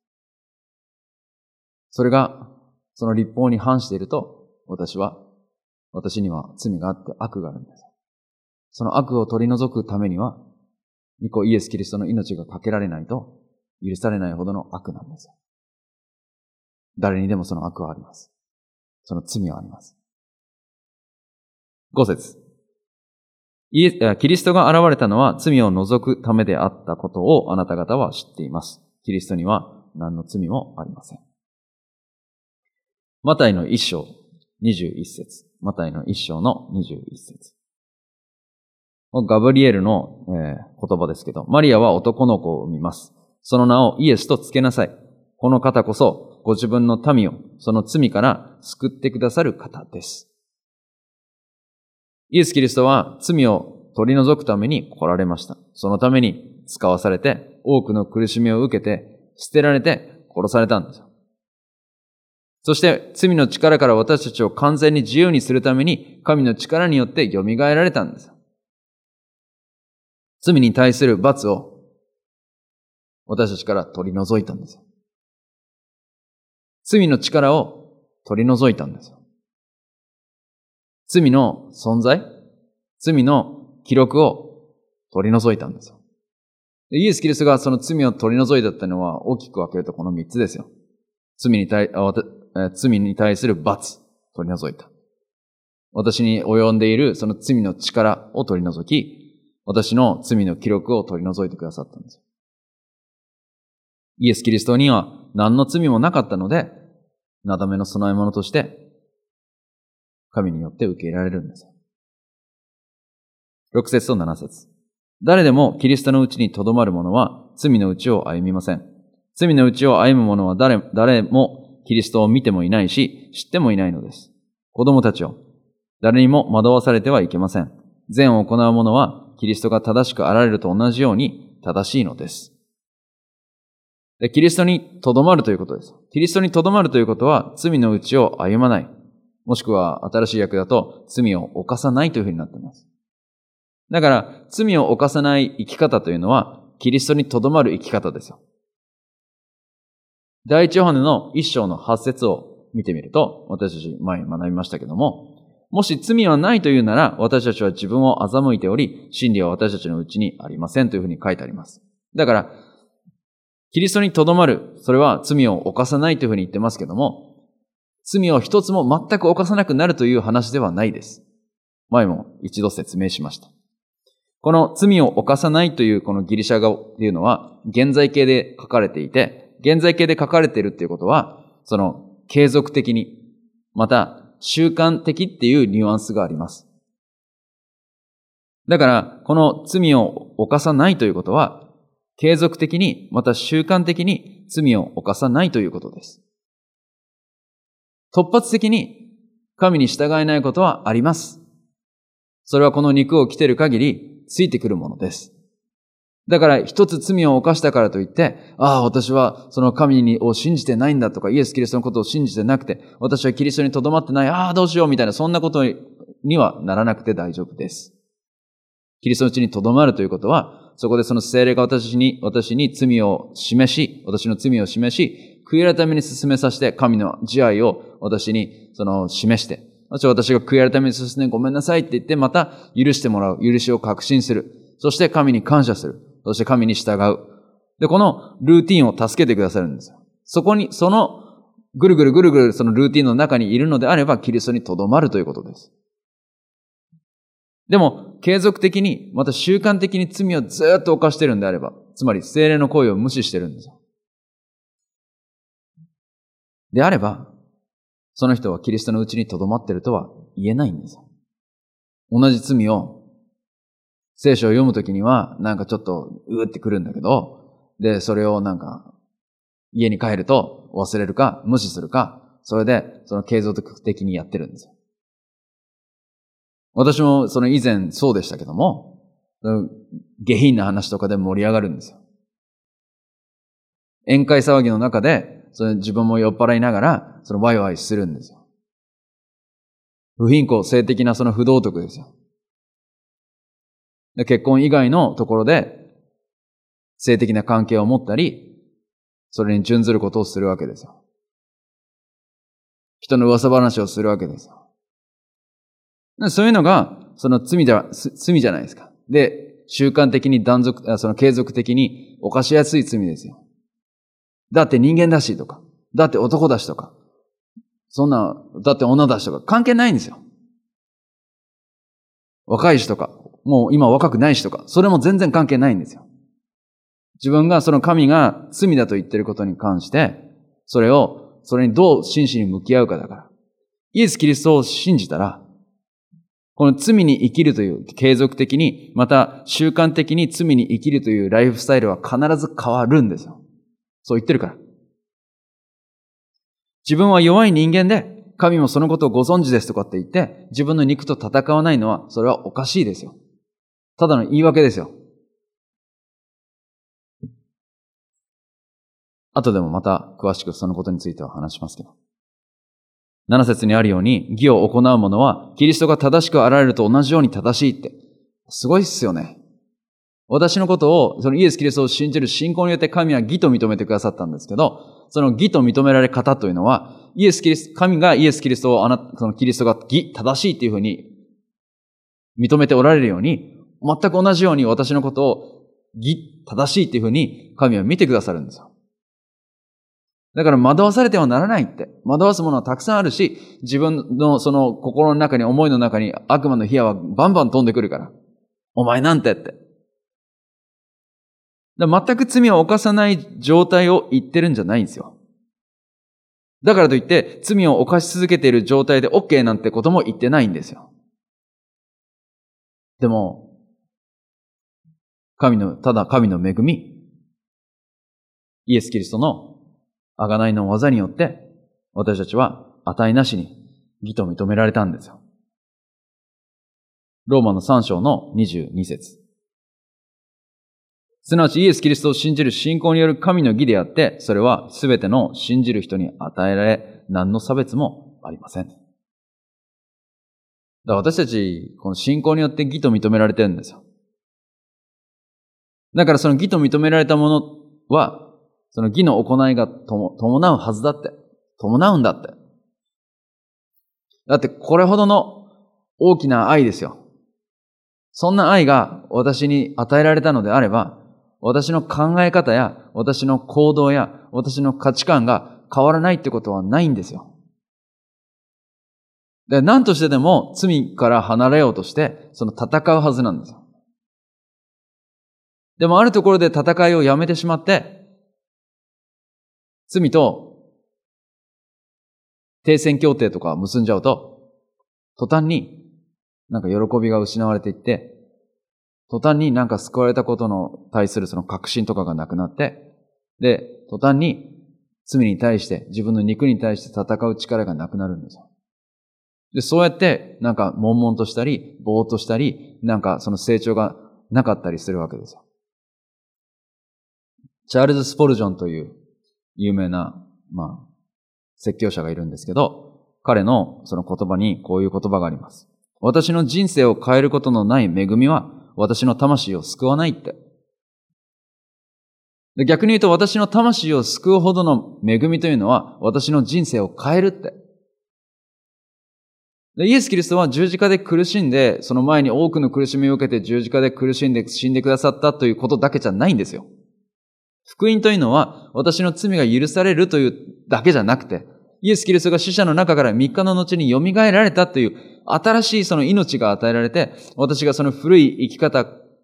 それが、その律法に反していると、私は、私には罪があって悪があるんです。その悪を取り除くためには、御子イエス・キリストの命がかけられないと、許されないほどの悪なんです。誰にでもその悪はあります。その罪はあります。五節。イエキリストが現れたのは罪を除くためであったことをあなた方は知っています。キリストには何の罪もありません。マタイの一章二十一節。マタイの一章の二十一節。ガブリエルの、えー、言葉ですけど、マリアは男の子を産みます。その名をイエスとつけなさい。 この方こそご自分の民をその罪から救ってくださる方です。イエス・キリストは罪を取り除くために来られました。そのために使わされて、多くの苦しみを受けて、捨てられて殺されたんですよ。そして罪の力から私たちを完全に自由にするために、神の力によって蘇られたんですよ。罪に対する罰を私たちから取り除いたんですよ。罪の力を取り除いたんですよ。罪の存在、罪の記録を取り除いたんですよ。イエス・キリストがその罪を取り除いたっていうのは大きく分けるとこの三つですよ。罪に対、あ罪に対する罰、取り除いた。私に及んでいるその罪の力を取り除き、私の罪の記録を取り除いてくださったんですよ。イエス・キリストには何の罪もなかったので、なだめの供え物として、神によって受け入れられるんですよ。ろく節となな節。誰でもキリストのうちにとどまる者は罪のうちを歩みません。罪のうちを歩む者は誰、誰もキリストを見てもいないし、知ってもいないのです。子供たちを、誰にも惑わされてはいけません。善を行う者はキリストが正しくあられると同じように正しいのです。で、キリストにとどまるということです。キリストにとどまるということは罪のうちを歩まない。もしくは新しい訳だと罪を犯さないというふうになっています。だから罪を犯さない生き方というのはキリストにとどまる生き方ですよ。第一ヨハネの一章の八節を見てみると、私たち前学びましたけども、もし罪はないというなら私たちは自分を欺いており、真理は私たちのうちにありませんというふうに書いてあります。だからキリストにとどまる、それは罪を犯さないというふうに言ってますけども、罪を一つも全く犯さなくなるという話ではないです。前も一度説明しました。この罪を犯さないというこのギリシャ語っていうのは現在形で書かれていて、現在形で書かれているっていうことは、その継続的に、また習慣的っていうニュアンスがあります。だからこの罪を犯さないということは、継続的に、また習慣的に罪を犯さないということです。突発的に神に従えないことはあります。それはこの肉を着ている限りついてくるものです。だから一つ罪を犯したからといって、ああ、私はその神にを信じてないんだとか、イエス・キリストのことを信じてなくて、私はキリストにとどまってない、ああ、どうしようみたいな、そんなことにはならなくて大丈夫です。キリストのうちにとどまるということは、そこでその聖霊が私に、私に罪を示し、私の罪を示し、悔い改めに進めさせて、神の慈愛を私にその示して、私が悔い改めに進め、ごめんなさいって言って、また許してもらう、許しを確信する。そして神に感謝する。そして神に従う。で、このルーティンを助けてくださるんですよ。そこに、その、ぐるぐるぐるぐるそのルーティンの中にいるのであれば、キリストにとどまるということです。でも、継続的に、また習慣的に罪をずっと犯しているんであれば、つまり聖霊の声を無視してるんですよ。であれば、その人はキリストのうちにとどまっているとは言えないんですよ。同じ罪を、聖書を読むときには、なんかちょっと、うーってくるんだけど、で、それをなんか、家に帰ると忘れるか、無視するか、それで、その継続的にやってるんですよ。私もその以前そうでしたけども、下品な話とかで盛り上がるんですよ。宴会騒ぎの中で、それ自分も酔っ払いながら、そのワイワイするんですよ。不貧困、性的なその不道徳ですよ。で、結婚以外のところで、性的な関係を持ったり、それに準ずることをするわけですよ。人の噂話をするわけですよ。そういうのが、その罪じゃ、罪じゃないですか。で、習慣的に断続、その継続的に犯しやすい罪ですよ。だって人間だしとか、だって男だしとか、そんな、だって女だしとか関係ないんですよ。若いしとか、もう今若くないしとか、それも全然関係ないんですよ。自分がその神が罪だと言っていることに関して、それを、それにどう真摯に向き合うかだから。イエス・キリストを信じたら、この罪に生きるという継続的に、また習慣的に罪に生きるというライフスタイルは必ず変わるんですよ。そう言ってるから。 自分は弱い人間で、神もそのことをご存知ですとかって言って、自分の肉と戦わないのは、それはおかしいですよ。ただの言い訳ですよ。後でもまた詳しくそのことについては話しますけど。なな節にあるように、義を行う者は、キリストが正しくあられると同じように正しいって。すごいっすよね。私のことを、そのイエス・キリストを信じる信仰によって神は義と認めてくださったんですけど、その義と認められ方というのは、イエス・キリスト、神がイエス・キリストをあな、そのキリストが義、正しいっていうふうに認めておられるように、全く同じように私のことを義、正しいっていうふうに神は見てくださるんですよ。だから惑わされてはならないって。惑わすものはたくさんあるし、自分のその心の中に、思いの中に悪魔の火矢はバンバン飛んでくるから。お前なんてって。だから全く罪を犯さない状態を言ってるんじゃないんですよ。だからといって、罪を犯し続けている状態で OK なんてことも言ってないんですよ。でも、神の、ただ神の恵み、イエス・キリストの贖いの技によって、私たちは値なしに義と認められたんですよ。ローマのさん章のにじゅうに節。すなわちイエス・キリストを信じる信仰による神の義であって、それはすべての信じる人に与えられ、何の差別もありません。だから私たち、この信仰によって義と認められてるんですよ。だからその義と認められたものは、その義の行いが伴うはずだって。伴うんだって。だってこれほどの大きな愛ですよ。そんな愛が私に与えられたのであれば、私の考え方や私の行動や私の価値観が変わらないってことはないんですよ。で、何としてでも罪から離れようとして、その戦うはずなんですよ。でもあるところで戦いをやめてしまって、罪と停戦協定とか結んじゃうと、途端になんか喜びが失われていって、途端になんか救われたことの対するその確信とかがなくなって、で、途端に罪に対して、自分の肉に対して戦う力がなくなるんですよ。で、そうやってなんか悶々としたり、ぼーっとしたり、なんかその成長がなかったりするわけですよ。チャールズ・スポルジョンという有名な、まあ、説教者がいるんですけど、彼のその言葉にこういう言葉があります。私の人生を変えることのない恵みは、私の魂を救わないって。で、逆に言うと私の魂を救うほどの恵みというのは、私の人生を変えるって。で、イエス・キリストは十字架で苦しんで、その前に多くの苦しみを受けて十字架で苦しんで死んでくださったということだけじゃないんですよ。福音というのは、私の罪が許されるというだけじゃなくて、イエス・キリストが死者の中からみっかの後に蘇られたという新しいその命が与えられて、私がその古い生き方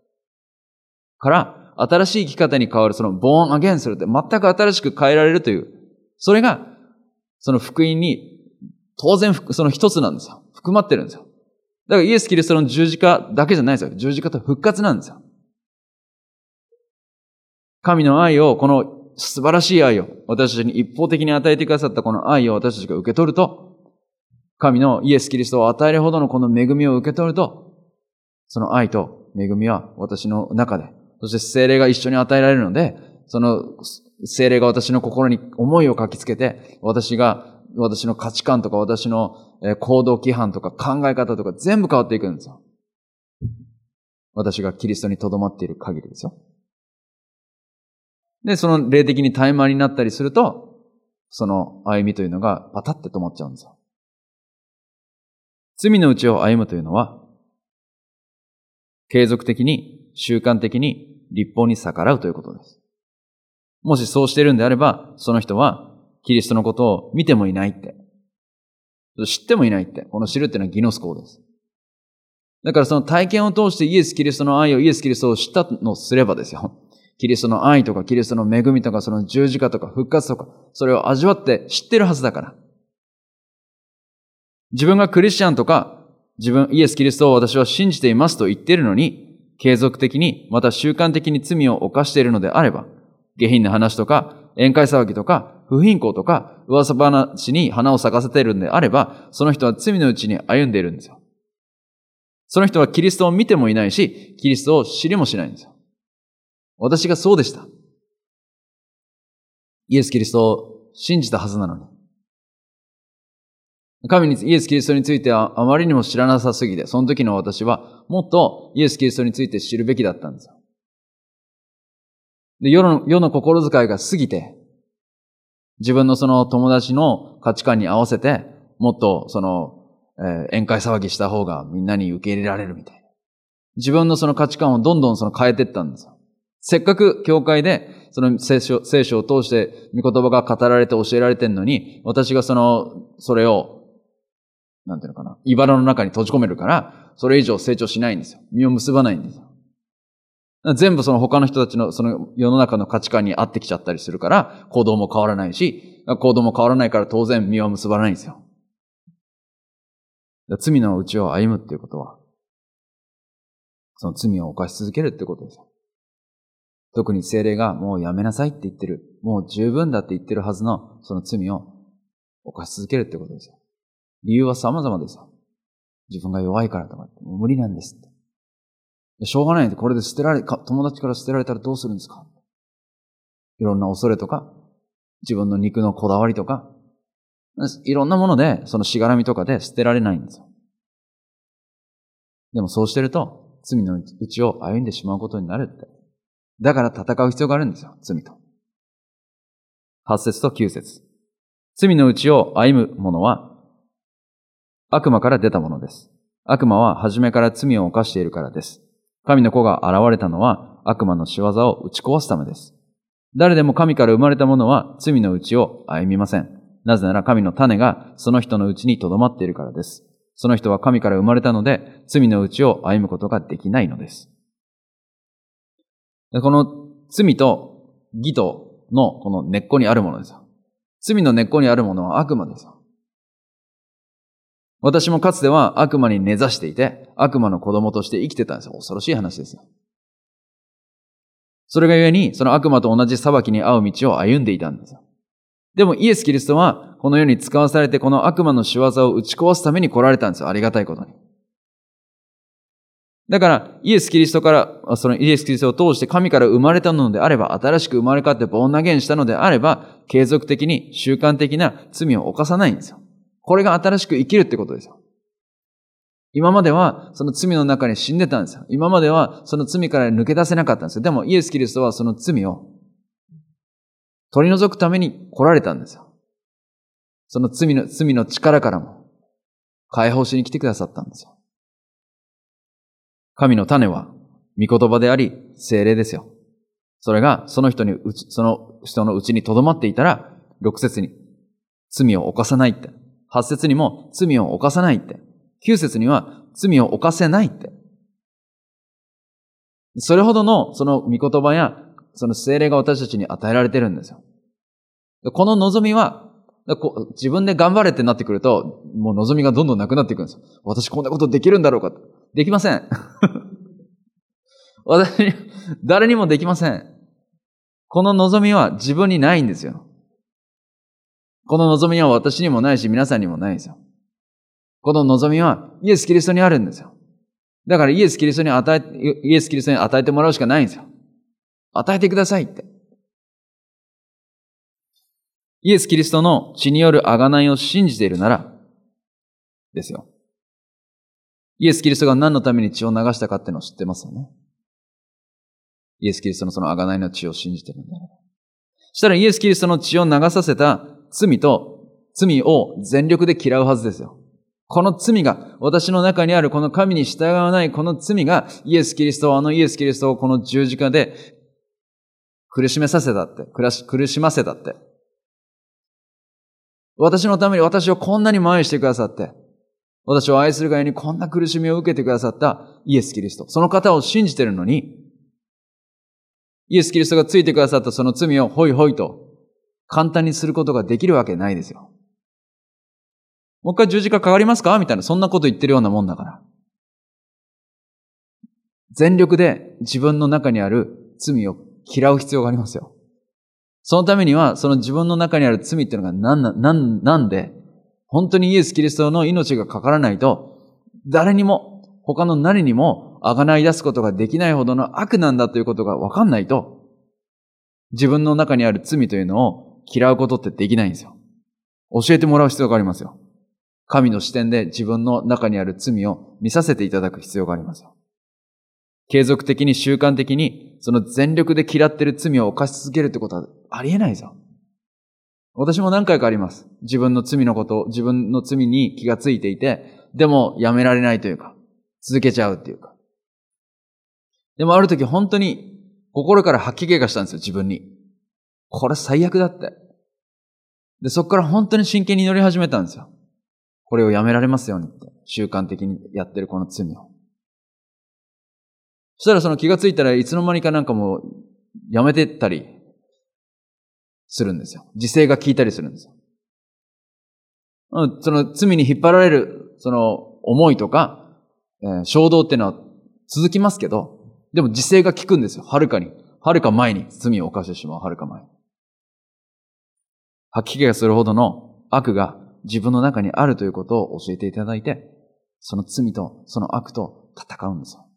から新しい生き方に変わるそのボーンアゲンするって全く新しく変えられるという、それがその福音に当然その一つなんですよ。含まってるんですよ。だからイエス・キリストの十字架だけじゃないですよ。十字架と復活なんですよ。神の愛を、この素晴らしい愛を、私たちに一方的に与えてくださったこの愛を私たちが受け取ると、神のイエス・キリストを与えるほどのこの恵みを受け取ると、その愛と恵みは私の中で、そして聖霊が一緒に与えられるので、その聖霊が私の心に思いを書きつけて、私が、私の価値観とか私の行動規範とか考え方とか全部変わっていくんですよ。私がキリストに留まっている限りですよ。で、その霊的に怠慢になったりすると、その歩みというのがパタッて止まっちゃうんですよ。罪のうちを歩むというのは、継続的に、習慣的に律法に逆らうということです。もしそうしているんであれば、その人はキリストのことを見てもいないって。知ってもいないって。この知るっていうのはギノスコーです。だからその体験を通してイエス・キリストの愛をイエス・キリストを知ったのすればですよ。キリストの愛とかキリストの恵みとかその十字架とか復活とか、それを味わって知ってるはずだから。自分がクリスチャンとか、自分、イエス・キリストを私は信じていますと言っているのに、継続的に、また習慣的に罪を犯しているのであれば、下品な話とか、 宴会騒ぎとか、不貧困とか、噂話に花を咲かせているんであれば、その人は罪のうちに歩んでいるんですよ。その人はキリストを見てもいないし、キリストを知りもしないんですよ。私がそうでした。イエス・キリストを信じたはずなのに。神に、イエス・キリストについてはあまりにも知らなさすぎて、その時の私はもっとイエス・キリストについて知るべきだったんですよ。で、世の、世の心遣いが過ぎて、自分のその友達の価値観に合わせて、もっとその、えー、宴会騒ぎした方がみんなに受け入れられるみたいな。自分のその価値観をどんどんその変えていったんですよ。せっかく教会でその聖書、聖書を通して御言葉が語られて教えられてんのに、私がその、それを、なんていうのかな、茨の中に閉じ込めるから、それ以上成長しないんですよ。実を結ばないんですよ。全部その他の人たちのその世の中の価値観に合ってきちゃったりするから、行動も変わらないし、行動も変わらないから当然実は結ばないんですよ。罪の内を歩むっていうことは、その罪を犯し続けるってことですよ。特に聖霊がもうやめなさいって言ってる、もう十分だって言ってるはずのその罪を犯し続けるってことですよ。理由は様々ですよ。自分が弱いからとかって、もう無理なんですって。しょうがないんで、これで捨てられ、友達から捨てられたらどうするんですか？いろんな恐れとか、自分の肉のこだわりとか、いろんなもので、そのしがらみとかで捨てられないんですよ。でもそうしてると、罪の内を歩んでしまうことになるって。だから戦う必要があるんですよ、罪と。はち節ときゅう節。罪の内を歩む者は、悪魔から出たものです。悪魔は初めから罪を犯しているからです。神の子が現れたのは悪魔の仕業を打ち壊すためです。誰でも神から生まれた者は罪の内を歩みません。なぜなら神の種がその人の内に留まっているからです。その人は神から生まれたので、罪の内を歩むことができないのです。この罪と義とのこの根っこにあるものですよ。罪の根っこにあるものは悪魔ですよ。私もかつては悪魔に根ざしていて、悪魔の子供として生きてたんですよ。恐ろしい話ですよ。それがゆえに、その悪魔と同じ裁きに遭う道を歩んでいたんですよ。でもイエス・キリストは、この世に使わされて、この悪魔の仕業を打ち壊すために来られたんですよ。ありがたいことに。だから、イエス・キリストから、そのイエス・キリストを通して神から生まれたのであれば、新しく生まれ変わってボーンアゲインしたのであれば、継続的に習慣的な罪を犯さないんですよ。これが新しく生きるってことですよ。今まではその罪の中に死んでたんですよ。今まではその罪から抜け出せなかったんですよ。でもイエス・キリストはその罪を取り除くために来られたんですよ。その罪の、罪の力からも解放しに来てくださったんですよ。神の種は御言葉であり聖霊ですよ。それがその人に、その人のうちに留まっていたら、ろく節に罪を犯さないって。はち節にも罪を犯さないって。きゅう節には罪を犯せないって。それほどのその御言葉やその聖霊が私たちに与えられてるんですよ。この望みは、自分で頑張れってなってくると、もう望みがどんどんなくなっていくんですよ。私こんなことできるんだろうか。できません。私、誰にもできません。この望みは自分にないんですよ。この望みは私にもないし、皆さんにもないんですよ。この望みはイエス・キリストにあるんですよ。だからイエス・キリストに与え、イエス・キリストに与えてもらうしかないんですよ。与えてくださいって。イエス・キリストの血による贖いを信じているなら、ですよ。イエス・キリストが何のために血を流したかっていうのを知ってますよね。イエス・キリストのその贖いの血を信じているんだ。そしたらイエス・キリストの血を流させた罪と罪を全力で嫌うはずですよ。この罪が、私の中にあるこの神に従わないこの罪が、イエス・キリストを、あのイエス・キリストをこの十字架で苦しめさせたって、苦しませたって。私のために私をこんなにも愛してくださって、私を愛するがゆえにこんな苦しみを受けてくださったイエス・キリスト。その方を信じているのに、イエス・キリストがついてくださったその罪をホイホイと簡単にすることができるわけないですよ。もう一回十字架かかりますかみたいな、そんなこと言ってるようなもんだから。全力で自分の中にある罪を嫌う必要がありますよ。 そのためには、その自分の中にある罪っていうのが何な、何、なんで、本当にイエス・キリストの命がかからないと、誰にも、他の何にも、あがない出すことができないほどの悪なんだということが分かんないと、自分の中にある罪というのを嫌うことってできないんですよ。教えてもらう必要がありますよ。神の視点で自分の中にある罪を見させていただく必要がありますよ。継続的に習慣的にその全力で嫌っている罪を犯し続けるってことはありえないですよ。私も何回かあります。自分の罪のこと、自分の罪に気がついていて、でもやめられないというか、続けちゃうっていうか。でもある時本当に心から吐き気がしたんですよ、自分に。これ最悪だって。で、そこから本当に真剣に乗り始めたんですよ。これをやめられますようにって。習慣的にやってるこの罪を。そしたらその気がついたらいつの間にかなんかもうやめてったりするんですよ。自制が効いたりするんですよ。その罪に引っ張られるその思いとか、えー、衝動っていうのは続きますけど、でも自制が効くんですよ。はるかに。はるか前に罪を犯してしまう。はるか前に。吐き気がするほどの悪が自分の中にあるということを教えていただいて、その罪とその悪と戦うんですよ。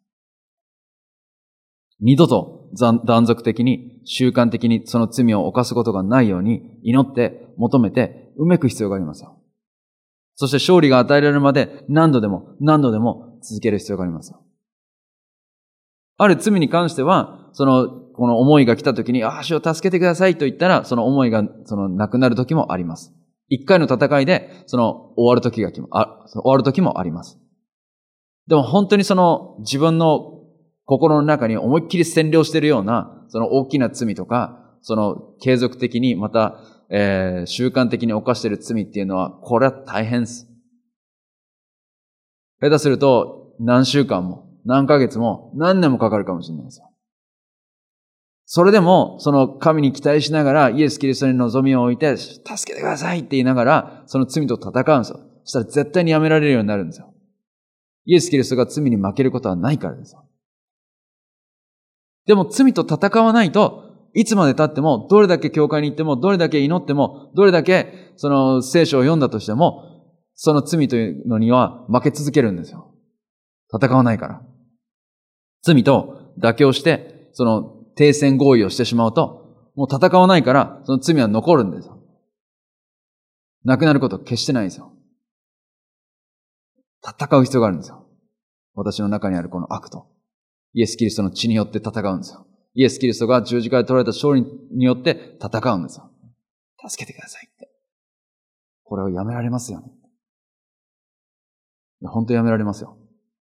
二度と断続的に習慣的にその罪を犯すことがないように祈って求めてうめく必要がありますよ。そして勝利が与えられるまで何度でも何度でも続ける必要がありますよ。ある罪に関しては、その、この思いが来た時に、ああ、主を助けてくださいと言ったら、その思いが、その、なくなる時もあります。一回の戦いで、その、終わる時がきも、あ、終わる時もあります。でも本当にその、自分の心の中に思いっきり占領しているような、その大きな罪とか、その、継続的に、また、えー、習慣的に犯している罪っていうのは、これは大変です。下手すると、何週間も、何ヶ月も何年もかかるかもしれないですよ。それでも、その神に期待しながら、イエス・キリストに望みを置いて、助けてくださいって言いながら、その罪と戦うんですよ。そしたら絶対にやめられるようになるんですよ。イエス・キリストが罪に負けることはないからですよ。でも罪と戦わないと、いつまで経っても、どれだけ教会に行っても、どれだけ祈っても、どれだけその聖書を読んだとしても、その罪というのには負け続けるんですよ。戦わないから。罪と妥協して、その停戦合意をしてしまうと、もう戦わないから、その罪は残るんですよ。なくなることは決してないんですよ。戦う必要があるんですよ。私の中にあるこの悪と、イエス・キリストの血によって戦うんですよ。イエス・キリストが十字架で取られた勝利によって戦うんですよ。助けてくださいって。これをやめられますよね。本当にやめられますよ。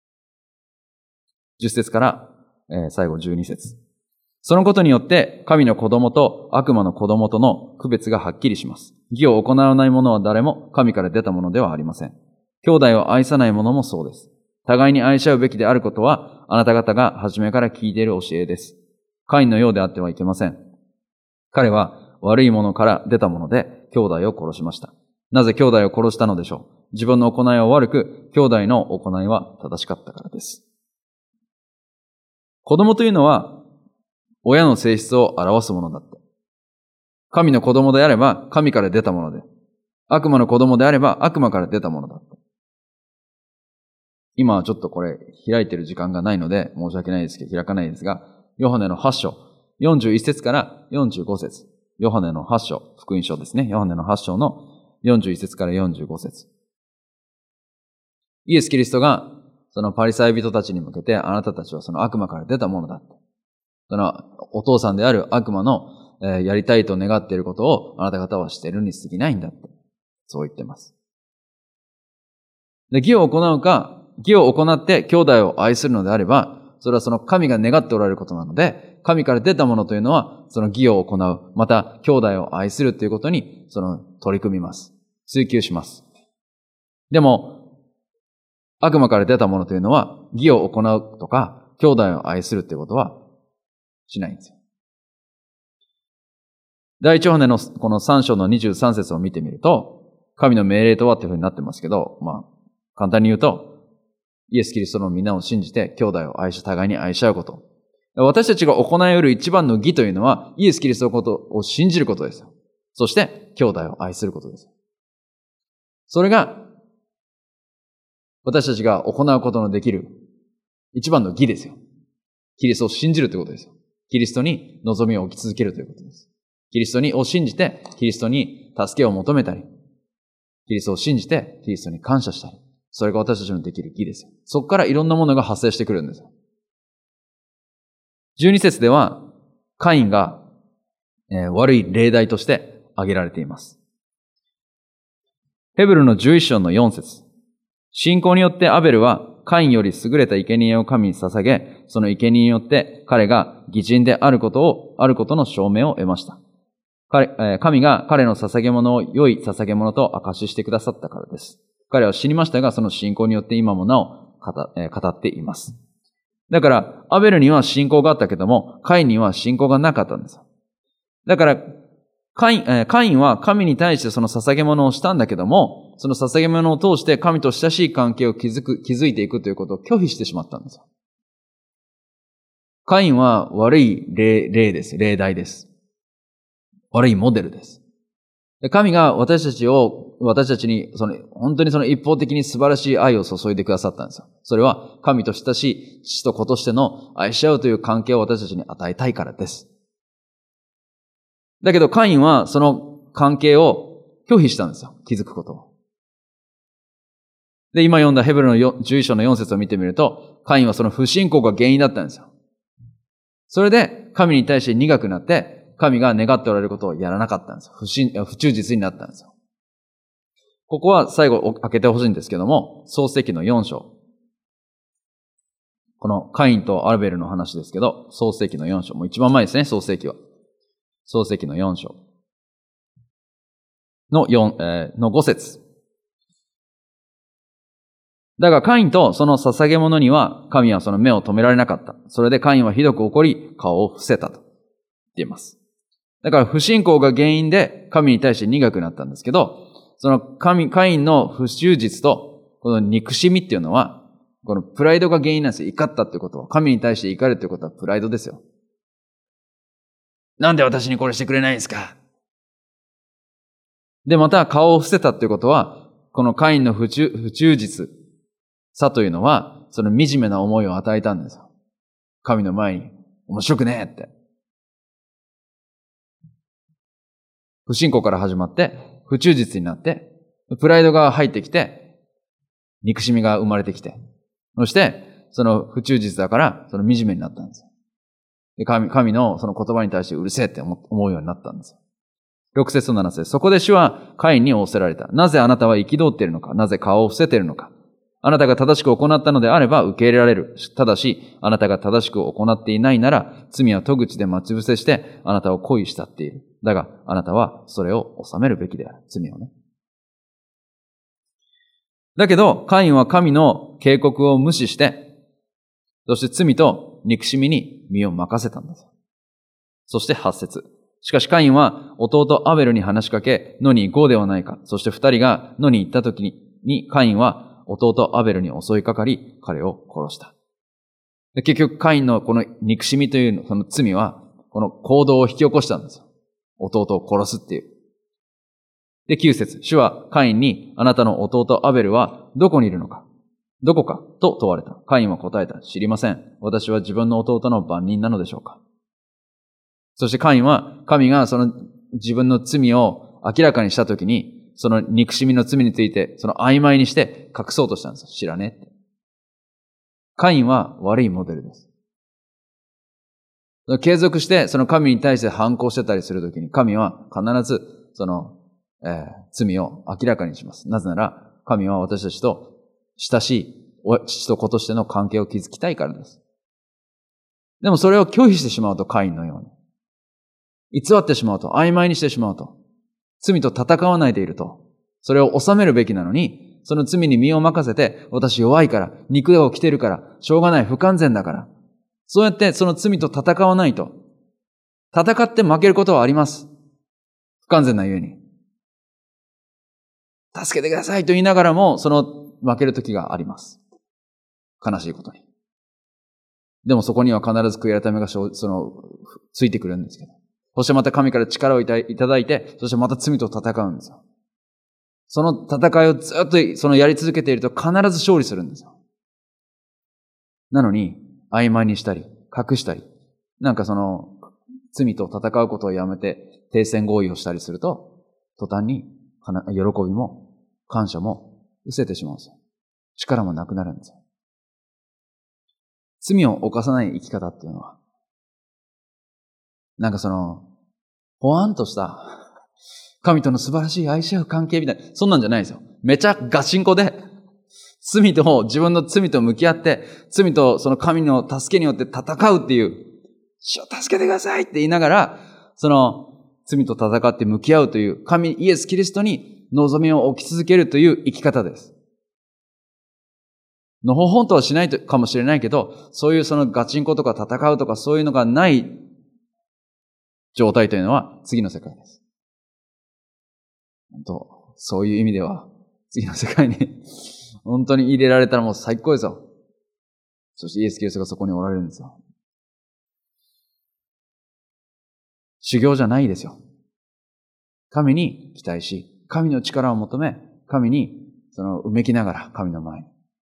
じゅっ節から、えー、最後じゅうに節。そのことによって神の子供と悪魔の子供との区別がはっきりします。義を行わない者は誰も神から出たものではありません。兄弟を愛さない者もそうです。互いに愛し合うべきであることはあなた方が初めから聞いている教えです。カインのようであってはいけません。彼は悪い者から出たもので兄弟を殺しました。なぜ兄弟を殺したのでしょう。自分の行いは悪く、兄弟の行いは正しかったからです。子供というのは、親の性質を表すものだって。神の子供であれば、神から出たもので、悪魔の子供であれば、悪魔から出たものだって。今はちょっとこれ、開いてる時間がないので、申し訳ないですけど、開かないですが、ヨハネのはち章、よんじゅういち節からよんじゅうご節。ヨハネのはち章、福音書ですね。ヨハネのはち章のよんじゅういち節からよんじゅうご節。イエス・キリストが、そのパリサイ人たちに向けて、あなたたちはその悪魔から出たものだって。そのお父さんである悪魔の、えー、やりたいと願っていることをあなた方はしているに過ぎないんだって。そう言ってます。で、義を行うか、義を行って兄弟を愛するのであれば、それはその神が願っておられることなので、神から出たものというのは、その義を行う、また兄弟を愛するということに、その取り組みます。追求します。でも、悪魔から出たものというのは、義を行うとか、兄弟を愛するということはしないんですよ。第一ヨハネのこのさん章のにじゅうさん節を見てみると、神の命令とはっていうふうになってますけど、まあ、簡単に言うと、イエス・キリストの皆を信じて、兄弟を愛し、互いに愛し合うこと。 私たちが行い得る一番の義というのは、イエス・キリストのことを信じることですよ。そして、兄弟を愛することです。それが、私たちが行うことのできる一番の義ですよ。キリストを信じるということですよ。キリストに望みを置き続けるということです。キリストにを信じて、キリストに助けを求めたり、キリストを信じて、キリストに感謝したり、それが私たちのできる義ですよ。そこからいろんなものが発生してくるんですよ。じゅうに節では、カインが、えー、悪い例題として挙げられています。ヘブルのじゅういっ章のよん節。信仰によってアベルはカインより優れた生贄を神に捧げ、その生贄によって彼が義人であることを、あることの証明を得ました。彼、神が彼の捧げ物を良い捧げ物と証ししてくださったからです。彼は死にましたが、その信仰によって今もなお語っています。だから、アベルには信仰があったけども、カインには信仰がなかったんですよ。だから、カイン、えー、カインは神に対してその捧げ物をしたんだけども、その捧げ物を通して神と親しい関係を築く、築いていくということを拒否してしまったんですよ。カインは悪い例、例です。例題です。悪いモデルです。神が私たちを、私たちに、その、本当にその一方的に素晴らしい愛を注いでくださったんですよ。それは神と親しい父と子としての愛し合うという関係を私たちに与えたいからです。だけどカインはその関係を拒否したんですよ。気づくことを。で、今読んだヘブルのじゅういっ章のよん節を見てみると、カインはその不信仰が原因だったんですよ。それで神に対して苦くなって、神が願っておられることをやらなかったんですよ。不信、不忠実になったんですよ。ここは最後開けてほしいんですけども、創世記のよん章。このカインとアベルの話ですけど、創世記のよん章。もう一番前ですね、創世記は。創世記のよん章。の4、えー、のご節。だがカインとその捧げ物には神はその目を止められなかった。それでカインはひどく怒り、顔を伏せたと言っています。だから不信仰が原因で神に対して苦くなったんですけど、その神、カインの不忠実とこの憎しみっていうのは、このプライドが原因なんですよ。怒ったってことは。神に対して怒るってことはプライドですよ。なんで私にこれしてくれないんですか？で、また顔を伏せたってことは、このカインの不忠、不忠実さというのは、その惨めな思いを与えたんですよ。神の前に、面白くねえって。不信仰から始まって、不忠実になって、プライドが入ってきて、憎しみが生まれてきて、そして、その不忠実だから、その惨めになったんですよ。で、神、神のその言葉に対してうるせえって思うようになったんですよ。ろく節となな節。そこで主はカインに仰せられた。なぜあなたは憤っているのか？なぜ顔を伏せているのか？あなたが正しく行ったのであれば受け入れられる。ただし、あなたが正しく行っていないなら、罪は戸口で待ち伏せして、あなたを恋したっている。だが、あなたはそれを収めるべきである。罪をね。だけど、カインは神の警告を無視して、そして罪と憎しみに身を任せたんです。そしてはち節。しかしカインは弟アベルに話しかけ、野に行こうではないか。そして二人が野に行った時に、にカインは弟アベルに襲いかかり、彼を殺した。で結局カインのこの憎しみというその罪は、この行動を引き起こしたんですよ。弟を殺すっていう。で、きゅう節。主はカインに、あなたの弟アベルはどこにいるのか？どこかと問われた。カインは答えた。知りません。私は自分の弟の番人なのでしょうか？そしてカインは、神がその自分の罪を明らかにしたときに、その憎しみの罪について、その曖昧にして隠そうとしたんですよ。知らねって。カインは悪いモデルです。継続して、その神に対して反抗してたりするときに、神は必ず、その、えー、罪を明らかにします。なぜなら、神は私たちと親しい父と子としての関係を築きたいからです。でもそれを拒否してしまうと、カインのように。偽ってしまうと、曖昧にしてしまうと、罪と戦わないでいると、それを収めるべきなのに、その罪に身を任せて、私弱いから、肉を着てるから、しょうがない、不完全だから。そうやってその罪と戦わないと、戦って負けることはあります。不完全なゆえに。助けてくださいと言いながらも、その負ける時があります。悲しいことに。 でもそこには必ず悔い改めがその、ついてくるんですけど。そしてまた神から力をいただいて、そしてまた罪と戦うんですよ。その戦いをずっとそのやり続けていると必ず勝利するんですよ。なのに、曖昧にしたり、隠したり、なんかその、罪と戦うことをやめて、停戦合意をしたりすると、途端に、喜びも、感謝も、失せてしまうんですよ。力もなくなるんですよ。罪を犯さない生き方っていうのは、なんかその、ほわんとした、神との素晴らしい愛し合う関係みたいな、そんなんじゃないですよ。めちゃガチンコで、罪と、自分の罪と向き合って、罪とその神の助けによって戦うっていう、主を助けてくださいって言いながら、その、罪と戦って向き合うという、神イエス・キリストに望みを置き続けるという生き方です。のほほんとはしないかもしれないけど、そういうそのガチンコとか戦うとかそういうのがない状態というのは次の世界です。本当、そういう意味では次の世界に本当に入れられたらもう最高ですよ。そしてイエス・キリストがそこにおられるんですよ。修行じゃないですよ。神に期待し、神の力を求め、神にそのうめきながら神の前に。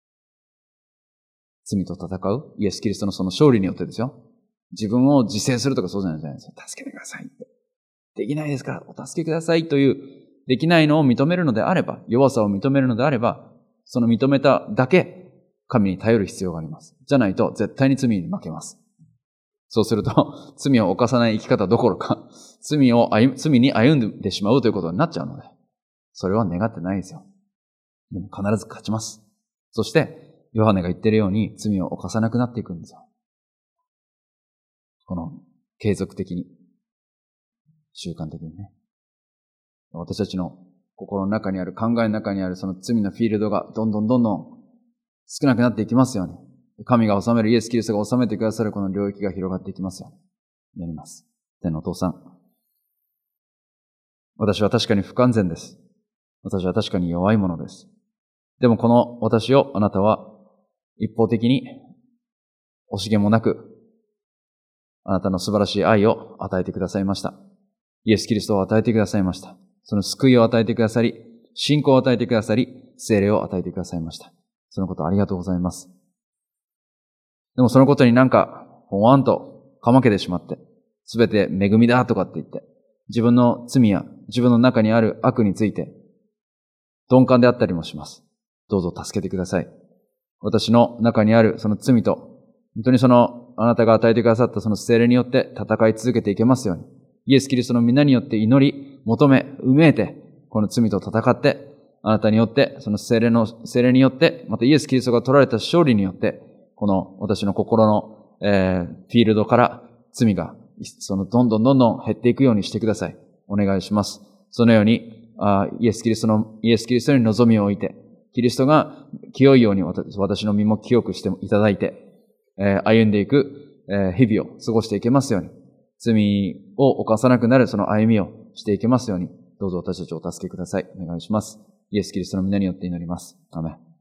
罪と戦うイエス・キリストのその勝利によってですよ。自分を自制するとかそうじゃないですよ。助けてくださいって。できないですからお助けくださいという、できないのを認めるのであれば、弱さを認めるのであれば、その認めただけ神に頼る必要があります。じゃないと絶対に罪に負けます。そうすると、罪を犯さない生き方どころか、罪を歩、罪に歩んでしまうということになっちゃうので、それは願ってないですよ。でも必ず勝ちます。そして、ヨハネが言っているように罪を犯さなくなっていくんですよ。この継続的に、習慣的にね。私たちの心の中にある、考えの中にあるその罪のフィールドがどんどんどんどん少なくなっていきますように。神が治める、イエス・キリストが治めてくださるこの領域が広がっていきますように。やります。天のお父さん。私は確かに不完全です。私は確かに弱いものです。でもこの私をあなたは一方的に惜しげもなくあなたの素晴らしい愛を与えてくださいました。イエス・キリストを与えてくださいました。その救いを与えてくださり、信仰を与えてくださり、聖霊を与えてくださいました。そのことありがとうございます。でもそのことになんか、ほわんとかまけてしまって、すべて恵みだとかって言って、自分の罪や自分の中にある悪について、鈍感であったりもします。どうぞ助けてください。私の中にあるその罪と、本当にそのあなたが与えてくださったその聖霊によって戦い続けていけますように、イエス・キリストの皆によって祈り、求め、うめいて、この罪と戦って、あなたによって、その聖霊の、聖霊によって、またイエス・キリストが取られた勝利によって、この私の心の、えー、フィールドから罪が、そのどんどんどんどん減っていくようにしてください。お願いします。そのように、あイエス・キリストの、イエス・キリストに望みを置いて、キリストが清いように私の身も清くしていただいて、えー、歩んでいく、えー、日々を過ごしていけますように、罪を犯さなくなるその歩みをしていけますように、どうぞ私たちをお助けください。お願いします。イエス・キリストの皆によって祈ります。アーメン。